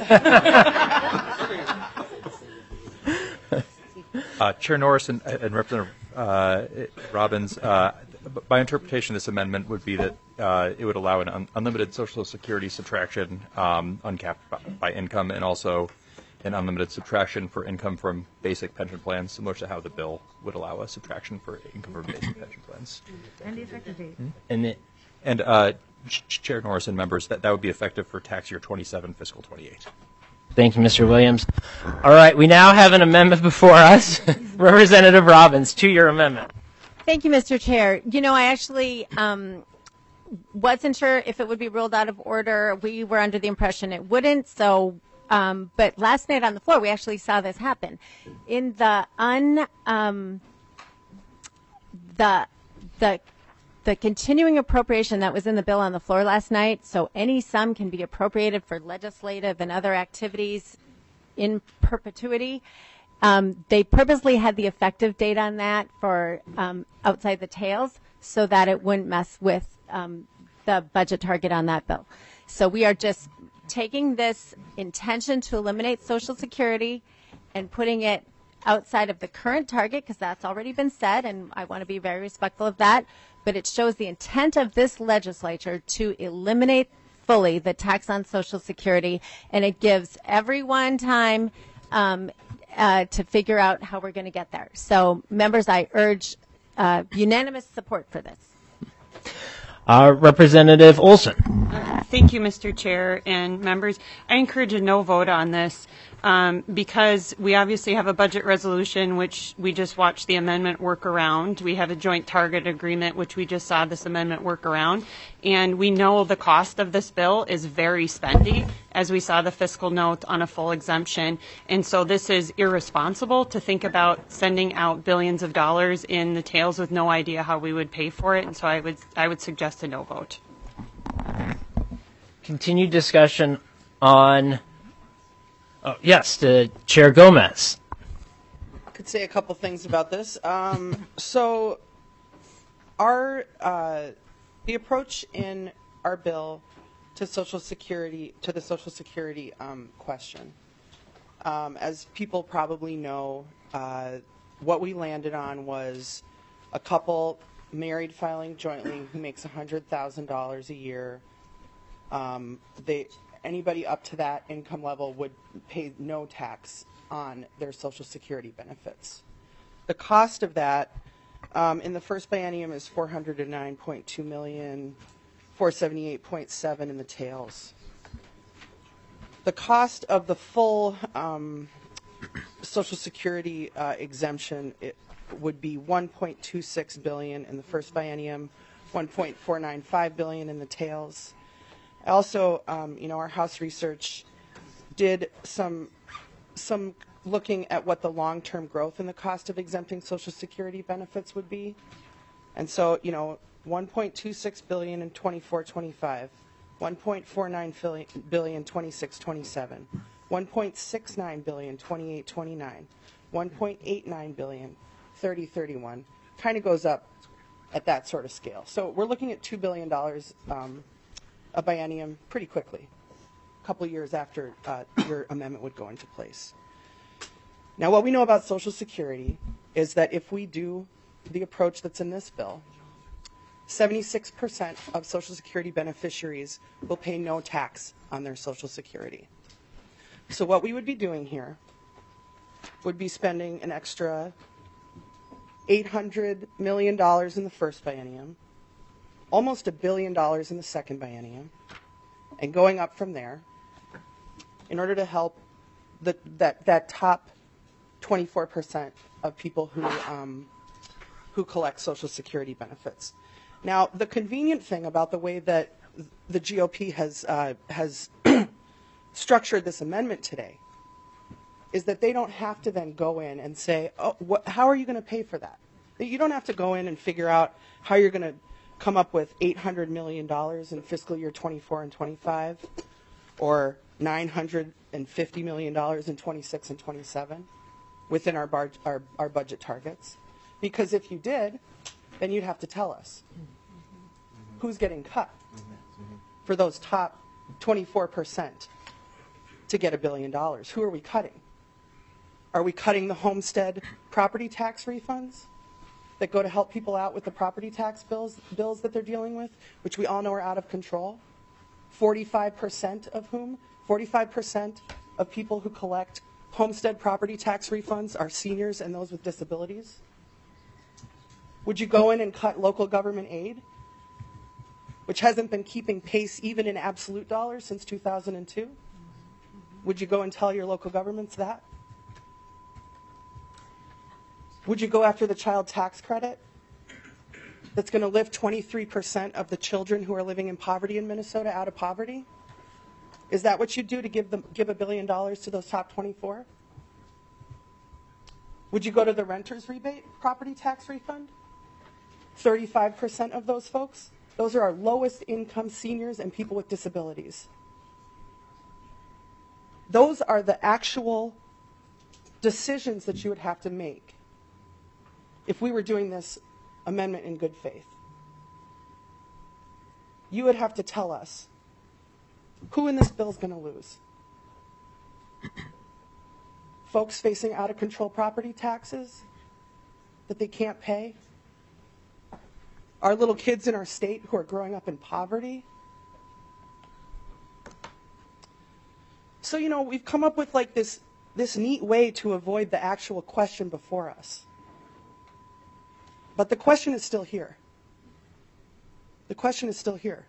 Chair Norris and Representative Robbins, by interpretation, this amendment would be that it would allow an unlimited Social Security subtraction, uncapped by income, and also an unlimited subtraction for income from basic pension plans, similar to how the bill would allow a subtraction for income from basic pension plans. And the effective date. And Chair Norris and members, that would be effective for tax year 27, fiscal 28. Thank you, Mr. Williams. All right, we now have an amendment before us. Representative Robbins, to your amendment. Thank you, Mr. Chair. You know, I actually wasn't sure if it would be ruled out of order. We were under the impression it wouldn't. So, but last night on the floor, we actually saw this happen. In the the continuing appropriation that was in the bill on the floor last night, so any sum can be appropriated for legislative and other activities in perpetuity. They purposely had the effective date on that for outside the tails so that it wouldn't mess with the budget target on that bill. So we are just taking this intention to eliminate Social Security and putting it outside of the current target because that's already been set, and I want to be very respectful of that. But it shows the intent of this legislature to eliminate fully the tax on Social Security, and it gives everyone time to figure out how we're going to get there. So, members, I urge unanimous support for this. Representative Olson. Thank you, Mr. Chair and members. I encourage a no vote on this because we obviously have a budget resolution, which we just watched the amendment work around. We have a joint target agreement, which we just saw this amendment work around. And we know the cost of this bill is very spendy, as we saw the fiscal note on a full exemption. And so this is irresponsible to think about sending out billions of dollars in the tails with no idea how we would pay for it. And so I would suggest a no vote. Continued discussion on, yes, to Chair Gomez. I could say a couple things about this. So the approach in our bill to Social Security, to the Social Security question, as people probably know, what we landed on was a couple married filing jointly who makes $100,000 a year. Anybody up to that income level would pay no tax on their Social Security benefits. The cost of that in the first biennium is $409.2 million, $478.7 in the tails. The cost of the full Social Security exemption would be $1.26 billion in the first biennium, $1.495 billion in the tails. Also, our House research did some looking at what the long-term growth in the cost of exempting Social Security benefits would be. And so, $1.26 billion in 24-25, $1.49 billion 26-27, $1.69 billion 28-29, $1.89 billion 30-31, kind of goes up at that sort of scale. So we're looking at $2 billion a biennium pretty quickly, a couple of years after your amendment would go into place. Now, what we know about Social Security is that if we do the approach that's in this bill, 76% of Social Security beneficiaries will pay no tax on their Social Security. So what we would be doing here would be spending an extra $800 million in the first biennium, almost $1 billion in the second biennium, and going up from there in order to help that top 24% of people who collect Social Security benefits. Now, the convenient thing about the way that the GOP has structured this amendment today is that they don't have to then go in and say, how are you going to pay for that? You don't have to go in and figure out how you're going to come up with $800 million in fiscal year 24 and 25, or $950 million in 26 and 27 within our budget targets. Because if you did, then you'd have to tell us who's getting cut for those top 24% to get $1 billion. Who are we cutting? Are we cutting the homestead property tax refunds that go to help people out with the property tax bills that they're dealing with, which we all know are out of control? 45% of people who collect homestead property tax refunds are seniors and those with disabilities. Would you go in and cut local government aid, which hasn't been keeping pace even in absolute dollars since 2002? Would you go and tell your local governments that? Would you go after the child tax credit that's going to lift 23% of the children who are living in poverty in Minnesota out of poverty? Is that what you'd do to give $1 billion to those top 24? Would you go to the renter's rebate property tax refund? 35% of those folks, those are our lowest income seniors and people with disabilities. Those are the actual decisions that you would have to make if we were doing this amendment in good faith. You would have to tell us who in this bill is going to lose. folks facing out of control property taxes that they can't pay? Our little kids in our state who are growing up in poverty? So, you know, we've come up with like this neat way to avoid the actual question before us. But the question is still here. The question is still here.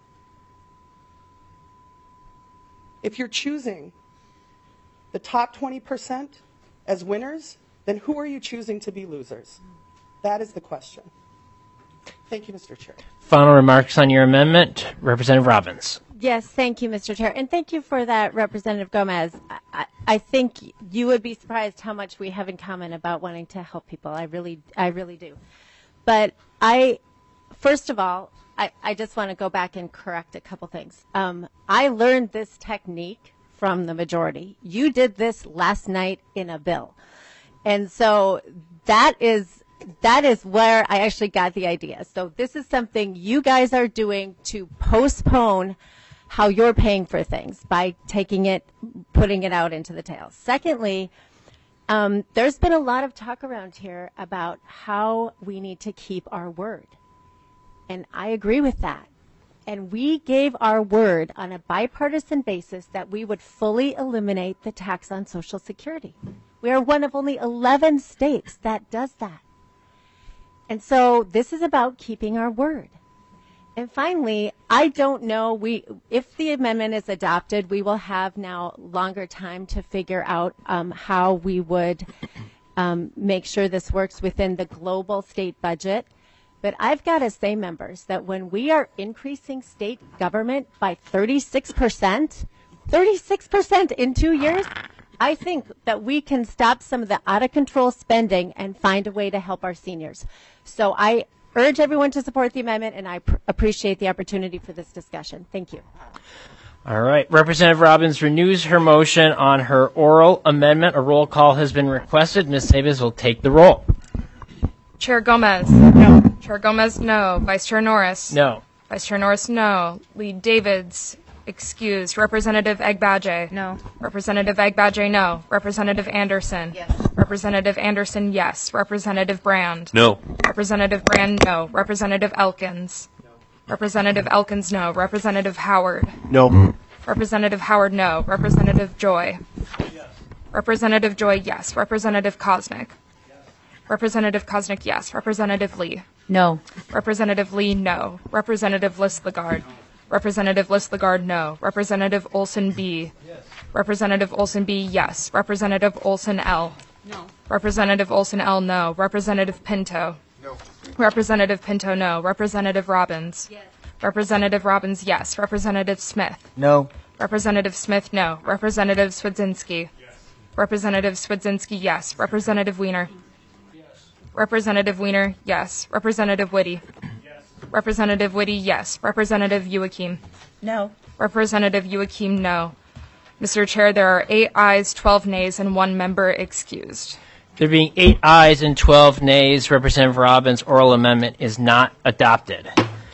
If you're choosing the top 20% as winners, then who are you choosing to be losers? That is the question. Thank you, Mr. Chair. Final remarks on your amendment, Representative Robbins. Yes, thank you, Mr. Chair. And thank you for that, Representative Gomez. I think you would be surprised how much we have in common about wanting to help people. I really do. But first of all, I just want to go back and correct a couple things. I learned this technique from the majority. You did this last night in a bill. And so that is where I actually got the idea. So this is something you guys are doing to postpone how you're paying for things by putting it out into the tail. Secondly, there's been a lot of talk around here about how we need to keep our word. And I agree with that. And we gave our word on a bipartisan basis that we would fully eliminate the tax on Social Security. We are one of only 11 states that does that. And so this is about keeping our word. And finally, I don't know, if the amendment is adopted, we will have now longer time to figure out how we would make sure this works within the global state budget. But I've got to say, members, that when we are increasing state government by 36% in 2 years, I think that we can stop some of the out-of-control spending and find a way to help our seniors. So I urge everyone to support the amendment, and I appreciate the opportunity for this discussion. Thank you. All right. Representative Robbins renews her motion on her oral amendment. A roll call has been requested. Ms. Sabas will take the roll. Chair Gomez? No. Chair Gomez, no. Vice Chair Norris? No. Vice Chair Norris, no. Lead Davids, excused. Representative Agbaje? No. Representative Agbaje, no. Representative Anderson? Yes. Representative Anderson, yes. Representative Brand? No. Representative Brand, no. Representative Elkins? No. Representative Elkins, no. Representative Howard? No. Representative Howard, no. Representative Joy? Yes. Representative Joy, yes. Representative Koznick? Representative Koznick, yes. Representative Lee? No. Representative Lee, no. Representative List-Lagarde? Representative List-Lagarde, no. Representative Olson B? Yes. Representative Olson B, yes. Representative Olson L? No. Representative Olson L, no. Representative Pinto? No. Representative Pinto, no. Representative Robbins? Yes. Representative Robbins, yes. Representative Smith? No. Representative Smith, no. Representative Swedzinski? Yes. Representative Swedzinski, yes. Representative Weiner? Representative Weiner, yes. Representative Whitty? Yes. Representative Whitty, yes. Representative Youakim? No. Representative Youakim, no. Mr. Chair, there are 8 ayes, 12 nays, and 1 member excused. There being 8 ayes and 12 nays, Representative Robbins' oral amendment is not adopted.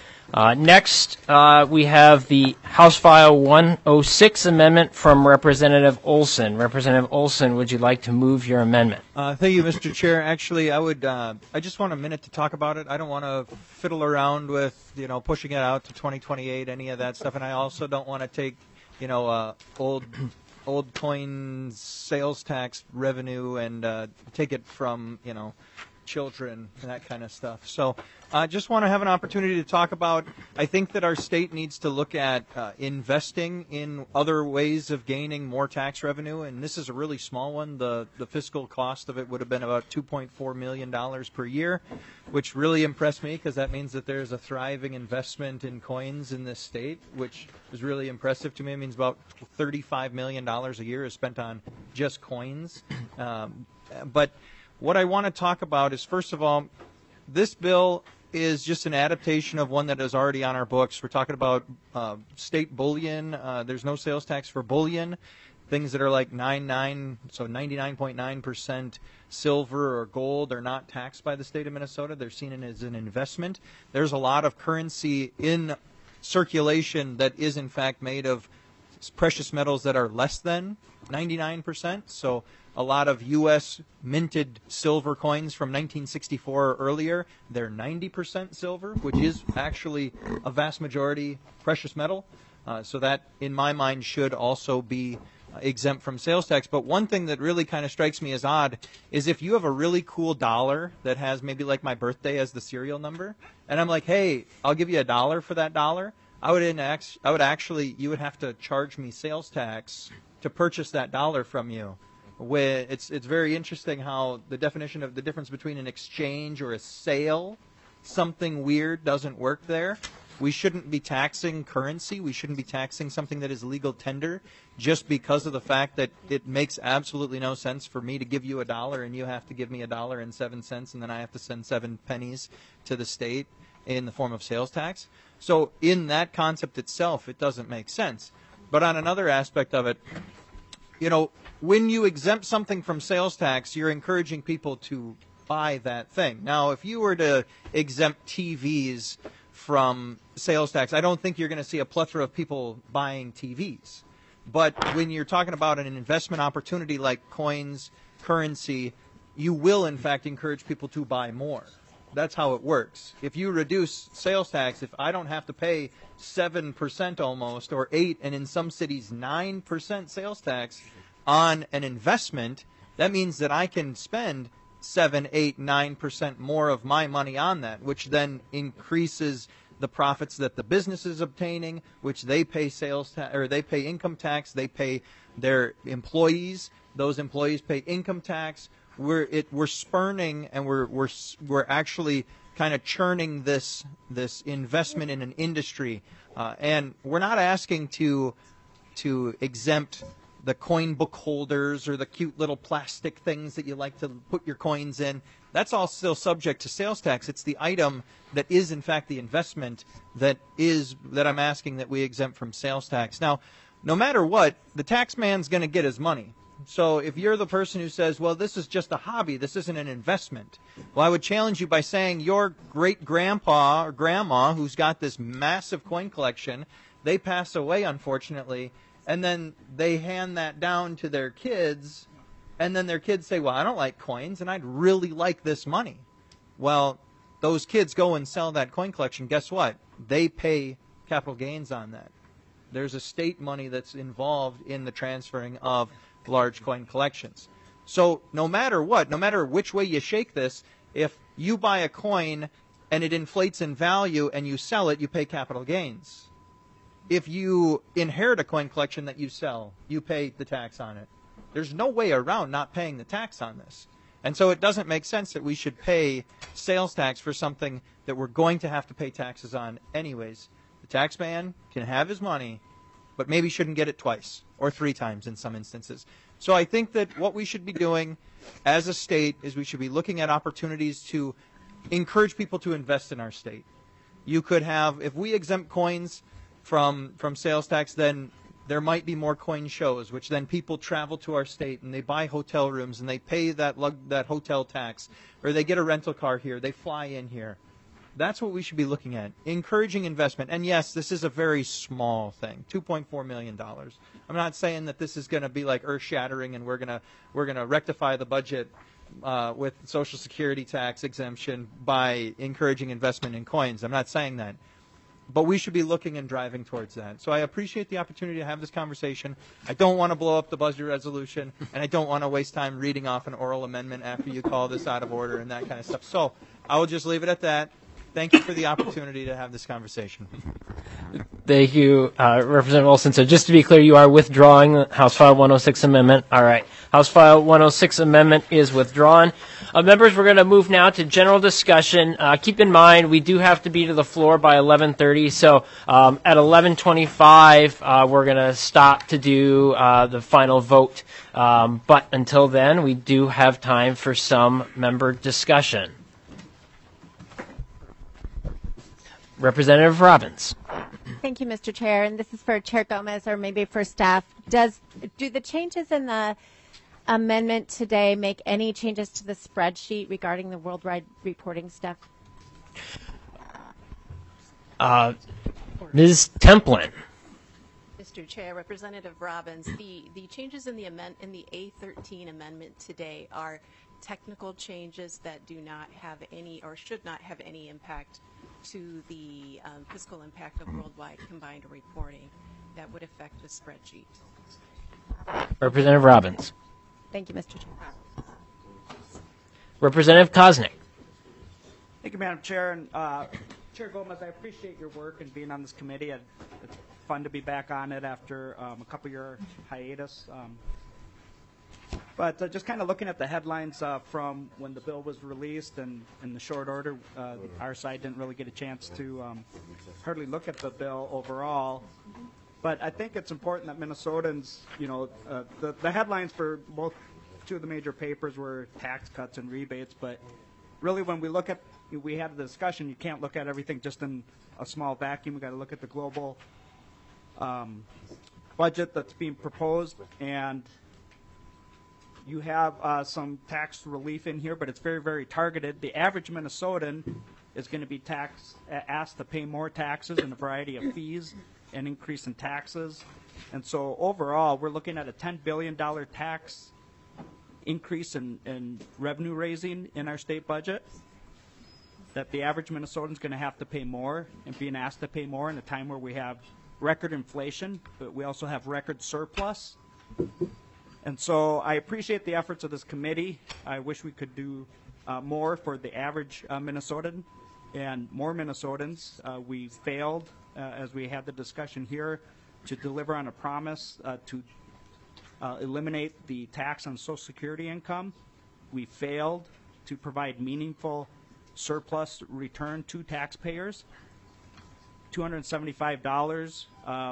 Next, we have the House File 106 amendment from Representative Olson. Representative Olson, would you like to move your amendment? Thank you, Mr. Chair. Actually, I just want a minute to talk about it. I don't want to fiddle around with, pushing it out to 2028, any of that stuff, and I also don't want to take, old coins sales tax revenue and take it from, children and that kind of stuff. So I just want to have an opportunity to talk about, I think that our state needs to look at investing in other ways of gaining more tax revenue, and this is a really small one. The fiscal cost of it would have been about $2.4 million per year, which really impressed me because that means that there's a thriving investment in coins in this state, which is really impressive to me. It means about $35 million a year is spent on just coins. But what I want to talk about is, first of all, this bill is just an adaptation of one that is already on our books. We're talking about state bullion. There's no sales tax for bullion. Things that are like 99.9% silver or gold are not taxed by the state of Minnesota. They're seen as an investment. There's a lot of currency in circulation that is in fact made of precious metals that are less than 99%. So a lot of U.S. minted silver coins from 1964 or earlier, they're 90% silver, which is actually a vast majority precious metal. So that, in my mind, should also be exempt from sales tax. But one thing that really kind of strikes me as odd is if you have a really cool dollar that has maybe like my birthday as the serial number, and I'm like, hey, I'll give you $1 for that dollar, you would have to charge me sales tax to purchase that dollar from you. It's very interesting how the definition of the difference between an exchange or a sale, something weird doesn't work there. We shouldn't be taxing currency. We shouldn't be taxing something that is legal tender just because of the fact that it makes absolutely no sense for me to give you $1 and you have to give me $1.07 and then I have to send 7 pennies to the state in the form of sales tax. So in that concept itself, it doesn't make sense. But on another aspect of it, when you exempt something from sales tax, you're encouraging people to buy that thing. Now, if you were to exempt TVs from sales tax, I don't think you're going to see a plethora of people buying TVs. But when you're talking about an investment opportunity like coins, currency, you will, in fact, encourage people to buy more. That's how it works. If you reduce sales tax, if I don't have to pay 7% almost, or 8%, and in some cities 9% sales tax on an investment, that means that I can spend 7, 8, 9% more of my money on that, which then increases the profits that the business is obtaining, which they pay sales tax, or they pay income tax, they pay their employees, those employees pay income tax. We're spurning and we're actually kind of churning this investment in an industry, and we're not asking to exempt the coin book holders or the cute little plastic things that you like to put your coins in. That's all still subject to sales tax. It's the item that is in fact the investment that I'm asking that we exempt from sales tax. Now, no matter what, the tax man's going to get his money. So if you're the person who says, well, this is just a hobby, this isn't an investment, well, I would challenge you by saying your great-grandpa or grandma who's got this massive coin collection, they pass away, unfortunately, and then they hand that down to their kids, and then their kids say, well, I don't like coins, and I'd really like this money. Well, those kids go and sell that coin collection. Guess what? They pay capital gains on that. There's estate money that's involved in the transferring of large coin collections. So no matter what, no matter which way you shake this, if you buy a coin and it inflates in value and you sell it, you pay capital gains. If you inherit a coin collection that you sell, you pay the tax on it. There's no way around not paying the tax on this. And so it doesn't make sense that we should pay sales tax for something that we're going to have to pay taxes on anyways. The tax man can have his money, but maybe shouldn't get it twice or 3 times in some instances. So I think that what we should be doing as a state is we should be looking at opportunities to encourage people to invest in our state. You could have, if we exempt coins from sales tax, then there might be more coin shows, which then people travel to our state and they buy hotel rooms and they pay that hotel tax, or they get a rental car here, they fly in here. That's what we should be looking at, encouraging investment. And yes, this is a very small thing, $2.4 million. I'm not saying that this is going to be like earth-shattering and we're going to rectify the budget with Social Security tax exemption by encouraging investment in coins. I'm not saying that. But we should be looking and driving towards that. So I appreciate the opportunity to have this conversation. I don't want to blow up the budget resolution, and I don't want to waste time reading off an oral amendment after you call this out of order and that kind of stuff. So I will just leave it at that. Thank you for the opportunity to have this conversation. Thank you, Representative Olson. So just to be clear, you are withdrawing the House File 106 amendment. All right. House File 106 amendment is withdrawn. Members, we're going to move now to general discussion. Keep in mind, we do have to be to the floor by 11:30. So at 11:25, we're going to stop to do the final vote. But until then, we do have time for some member discussion. Representative Robbins. Thank you, Mr. Chair. And this is for Chair Gomez or maybe for staff. Do the changes in the amendment today make any changes to the spreadsheet regarding the worldwide reporting stuff? Ms. Templin. Mr. Mr. Chair, Representative Robbins, the changes in the A13 amendment today are technical changes that do not have any or should not have any impact to the fiscal impact of worldwide combined reporting that would affect the spreadsheet. Representative Robbins. Thank you, Mr. Chair. Representative Koznick. Thank you, Madam Chair. And Chair Gomez, I appreciate your work and being on this committee. It's fun to be back on it after a couple-year hiatus. But just kind of looking at the headlines from when the bill was released and in the short order, our side didn't really get a chance to hardly look at the bill overall. But I think it's important that Minnesotans, the headlines for both two of the major papers were tax cuts and rebates. But really, when we had the discussion, you can't look at everything just in a small vacuum. We've got to look at the global budget that's being proposed. And you have some tax relief in here, but it's very, very targeted. The average Minnesotan is going to be asked to pay more taxes and a variety of fees, an increase in taxes. And so overall, we're looking at a $10 billion tax increase in revenue raising in our state budget, that the average Minnesotan is going to have to pay more and being asked to pay more in a time where we have record inflation, but we also have record surplus. And so I appreciate the efforts of this committee. I wish we could do more for the average Minnesotan and more Minnesotans. We failed, as we had the discussion here, to deliver on a promise to eliminate the tax on Social Security income. We failed to provide meaningful surplus return to taxpayers. $275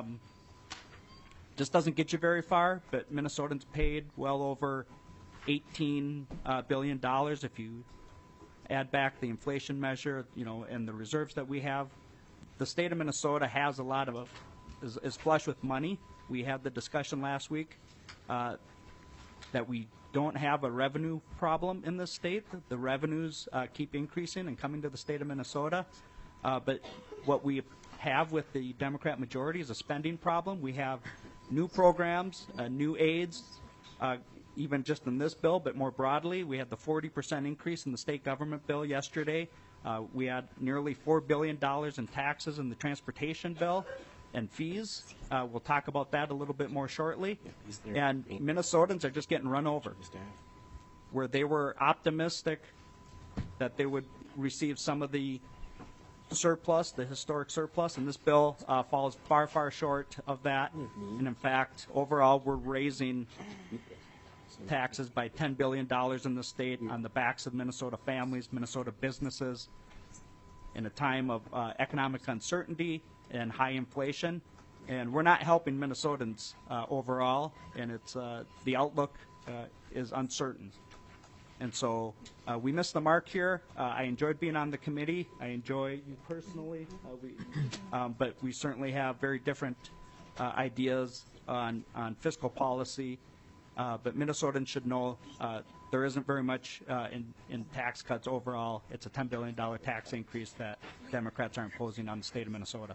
just doesn't get you very far, but Minnesotans paid well over $18 billion if you add back the inflation measure, and the reserves that we have. The state of Minnesota has a lot of is flush with money. We had the discussion last week that we don't have a revenue problem in this state. The revenues keep increasing and coming to the state of Minnesota. But what we have with the Democrat majority is a spending problem. We have new programs, new aids, even just in this bill, but more broadly. We had the 40% increase in the state government bill yesterday. We had nearly $4 billion in taxes in the transportation bill and fees. We'll talk about that a little bit more shortly. And Minnesotans are just getting run over. Where they were optimistic that they would receive some of the surplus, the historic surplus, and this bill falls far, far short of that. And in fact, overall, we're raising taxes by $10 billion in the state on the backs of Minnesota families, Minnesota businesses, in a time of economic uncertainty and high inflation. And we're not helping Minnesotans overall, and it's the outlook is uncertain. And so we missed the mark here. I enjoyed being on the committee. I enjoy you personally. But we certainly have very different ideas on fiscal policy. But Minnesotans should know there isn't very much in tax cuts overall. It's a $10 billion tax increase that Democrats are imposing on the state of Minnesota.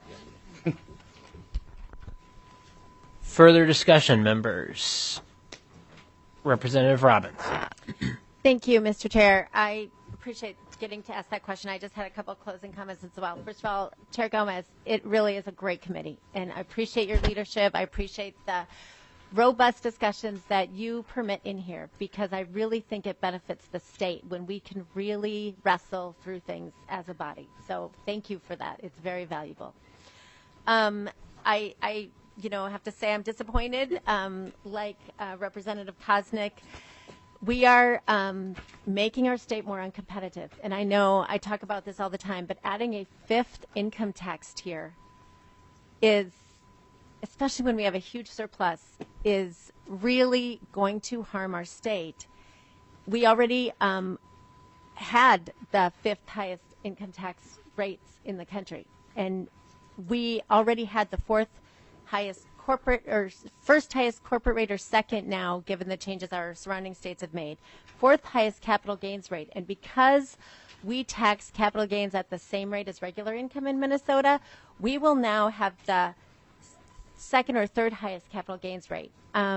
Further discussion, members. Representative Robbins. Thank you, Mr. Chair. I appreciate getting to ask that question. I just had a couple of closing comments as well. First of all, Chair Gomez, it really is a great committee, and I appreciate your leadership. I appreciate the robust discussions that you permit in here, because I really think it benefits the state when we can really wrestle through things as a body. So thank you for that. It's very valuable. I have to say I'm disappointed. Like Representative Koznick, we are making our state more uncompetitive. And I know I talk about this all the time, but adding a fifth income tax tier is, especially when we have a huge surplus, is really going to harm our state. We already had the fifth highest income tax rates in the country, and we already had the fourth highest corporate, or first highest corporate rate, or second now, given the changes our surrounding states have made, fourth highest capital gains rate. And because we tax capital gains at the same rate as regular income in Minnesota, we will now have the second or third highest capital gains rate.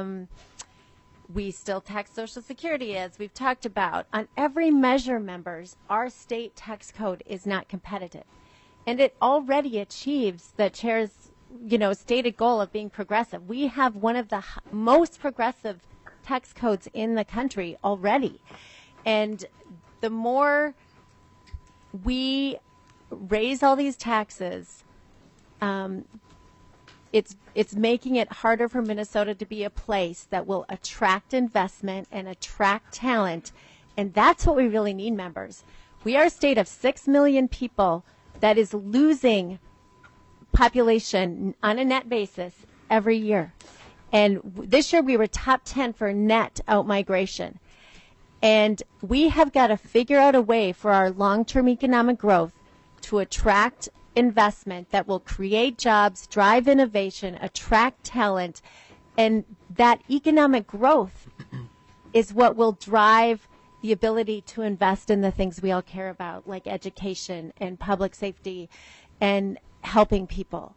We still tax Social Security, as we've talked about. On every measure, members, our state tax code is not competitive. And it already achieves the chair's, stated goal of being progressive. We have one of the most progressive tax codes in the country already. And the more we raise all these taxes, it's making it harder for Minnesota to be a place that will attract investment and attract talent. And that's what we really need, members. We are a state of 6 million people that is losing population on a net basis every year. And this year we were top 10 for net out-migration. And we have got to figure out a way for our long-term economic growth to attract investment that will create jobs, drive innovation, attract talent, and that economic growth is what will drive the ability to invest in the things we all care about, like education and public safety and helping people.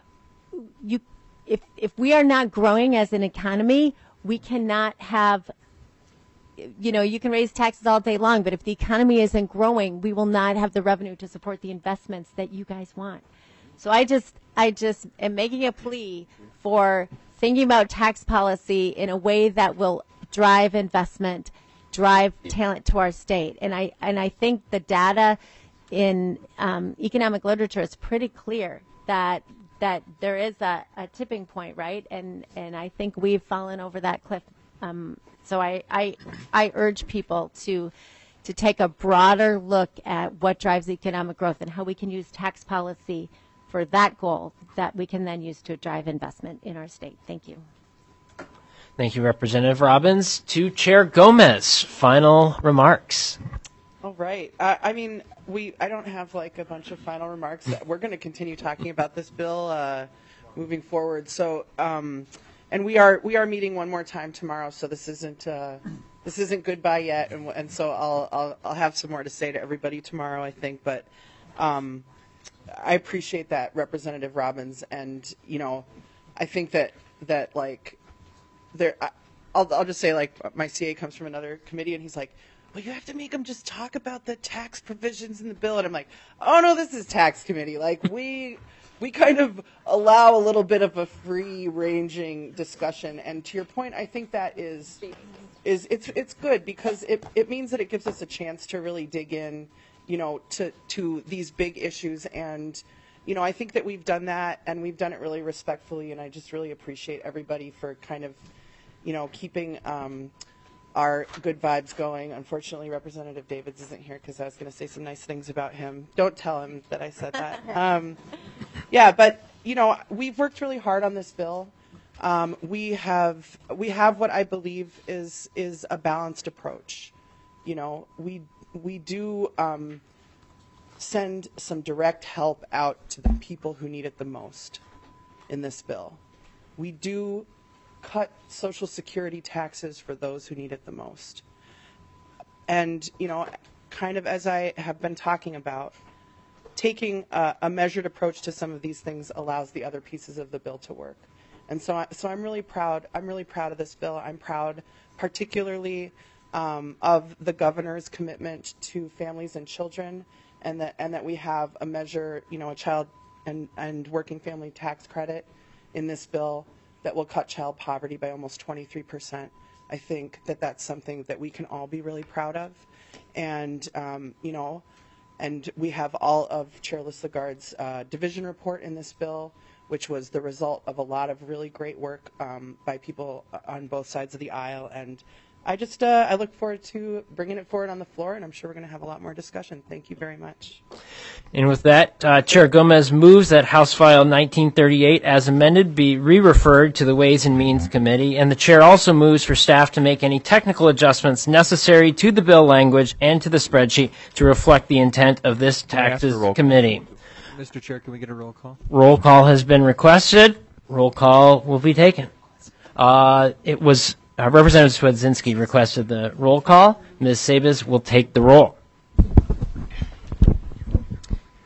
If we are not growing as an economy, we cannot have, you can raise taxes all day long, but if the economy isn't growing, we will not have the revenue to support the investments that you guys want. So I just am making a plea for thinking about tax policy in a way that will drive investment, drive talent to our state. And I think the data in economic literature is pretty clear that there is a tipping point, right? And I think we've fallen over that cliff. So I urge people to take a broader look at what drives economic growth and how we can use tax policy for that goal that we can then use to drive investment in our state. Thank you. Thank you, Representative Robbins. To Chair Gomez, final remarks. All right. I don't have like a bunch of final remarks. We're going to continue talking about this bill moving forward. So, and we are meeting one more time tomorrow. So this isn't goodbye yet. And so I'll have some more to say to everybody tomorrow, I think. But I appreciate that, Representative Robbins, and I think that like there. I'll just say, like, my CA comes from another committee, and he's like, well, you have to make them just talk about the tax provisions in the bill. And I'm like, oh, no, this is tax committee. Like, we kind of allow a little bit of a free-ranging discussion. And to your point, I think that it's good because it means that it gives us a chance to really dig in, to these big issues. And, I think that we've done that, and we've done it really respectfully. And I just really appreciate everybody for kind of, keeping our good vibes going. Unfortunately, Representative Davids isn't here because I was going to say some nice things about him. Don't tell him that I said that. But we've worked really hard on this bill. We have what I believe is a balanced approach. We do send some direct help out to the people who need it the most in this bill. We do cut Social Security taxes for those who need it the most. And, kind of as I have been talking about, taking a measured approach to some of these things allows the other pieces of the bill to work. And so I'm really proud. I'm really proud of this bill. I'm proud particularly of the governor's commitment to families and children, and that we have a measure, a child and working family tax credit in this bill that will cut child poverty by almost 23%. I think that that's something that we can all be really proud of. And, and we have all of Chair Listlegard's division report in this bill, which was the result of a lot of really great work by people on both sides of the aisle. And I look forward to bringing it forward on the floor, and I'm sure we're going to have a lot more discussion. Thank you very much. And with that, Chair Gomez moves that House File 1938 as amended be re-referred to the Ways and Means Committee, and the Chair also moves for staff to make any technical adjustments necessary to the bill language and to the spreadsheet to reflect the intent of this Taxes Committee. Mr. Chair, can we get a roll call? Roll call has been requested. Roll call will be taken. It was Representative Swedzinski requested the roll call. Ms. Sabas will take the roll.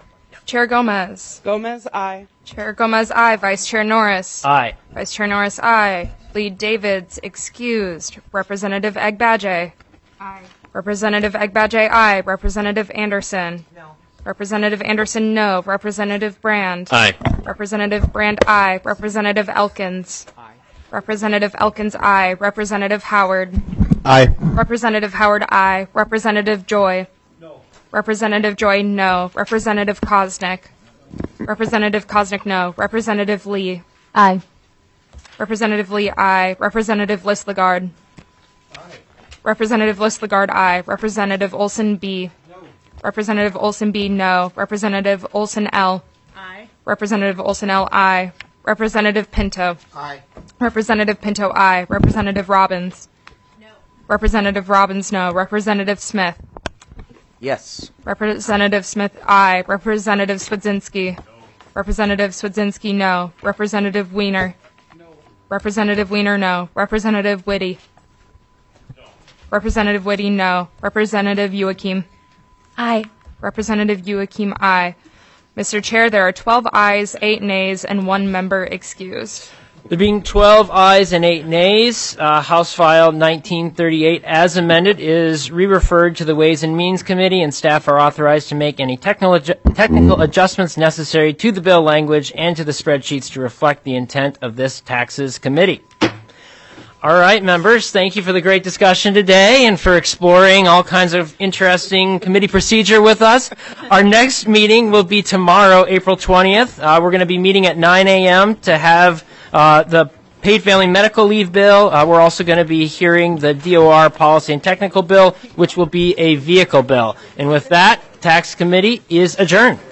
Chair Gomez. Gomez, aye. Chair Gomez, aye. Vice Chair Norris. Aye. Vice Chair Norris, aye. Lead Davids, excused. Representative Agbaje. Aye. Representative Agbaje, aye. Representative Anderson. No. Representative Anderson, no. Representative Brand. Aye. Representative Brand, aye. Representative Elkins. Aye. Representative Elkins, aye. Representative Howard. Aye. Representative Howard, aye. Representative Joy. No. Representative Joy, no. Representative Koznick. Representative Koznick, no. Representative Lee. Aye. Representative Lee, aye. Representative Listlegard. Aye. Representative Listlegard, aye. Representative Olson, B. No. Representative Olson, B, no. Representative Olson, L. Aye. Representative Olson, L, aye. Representative Pinto. Aye. Representative Pinto, aye. Representative Robbins. No. Representative Robbins, no. Representative Smith. Yes. Representative Smith, aye. Representative Swedzinski. Representative Swedzinski, no. Representative Weiner. No. Representative Weiner, no. Representative Whitty. No. Representative Whitty, no. Representative Joachim. Aye. Representative Joachim, aye. Mr. Chair, there are 12 ayes, 8 nays, and 1 member excused. There being 12 ayes and 8 nays, House File 1938 as amended is re-referred to the Ways and Means Committee, and staff are authorized to make any technical adjustments necessary to the bill language and to the spreadsheets to reflect the intent of this Taxes Committee. All right, members, thank you for the great discussion today and for exploring all kinds of interesting committee procedure with us. Our next meeting will be tomorrow, April 20th. We're going to be meeting at 9 a.m. to have the paid family medical leave bill. We're also going to be hearing the DOR policy and technical bill, which will be a vehicle bill. And with that, Tax Committee is adjourned.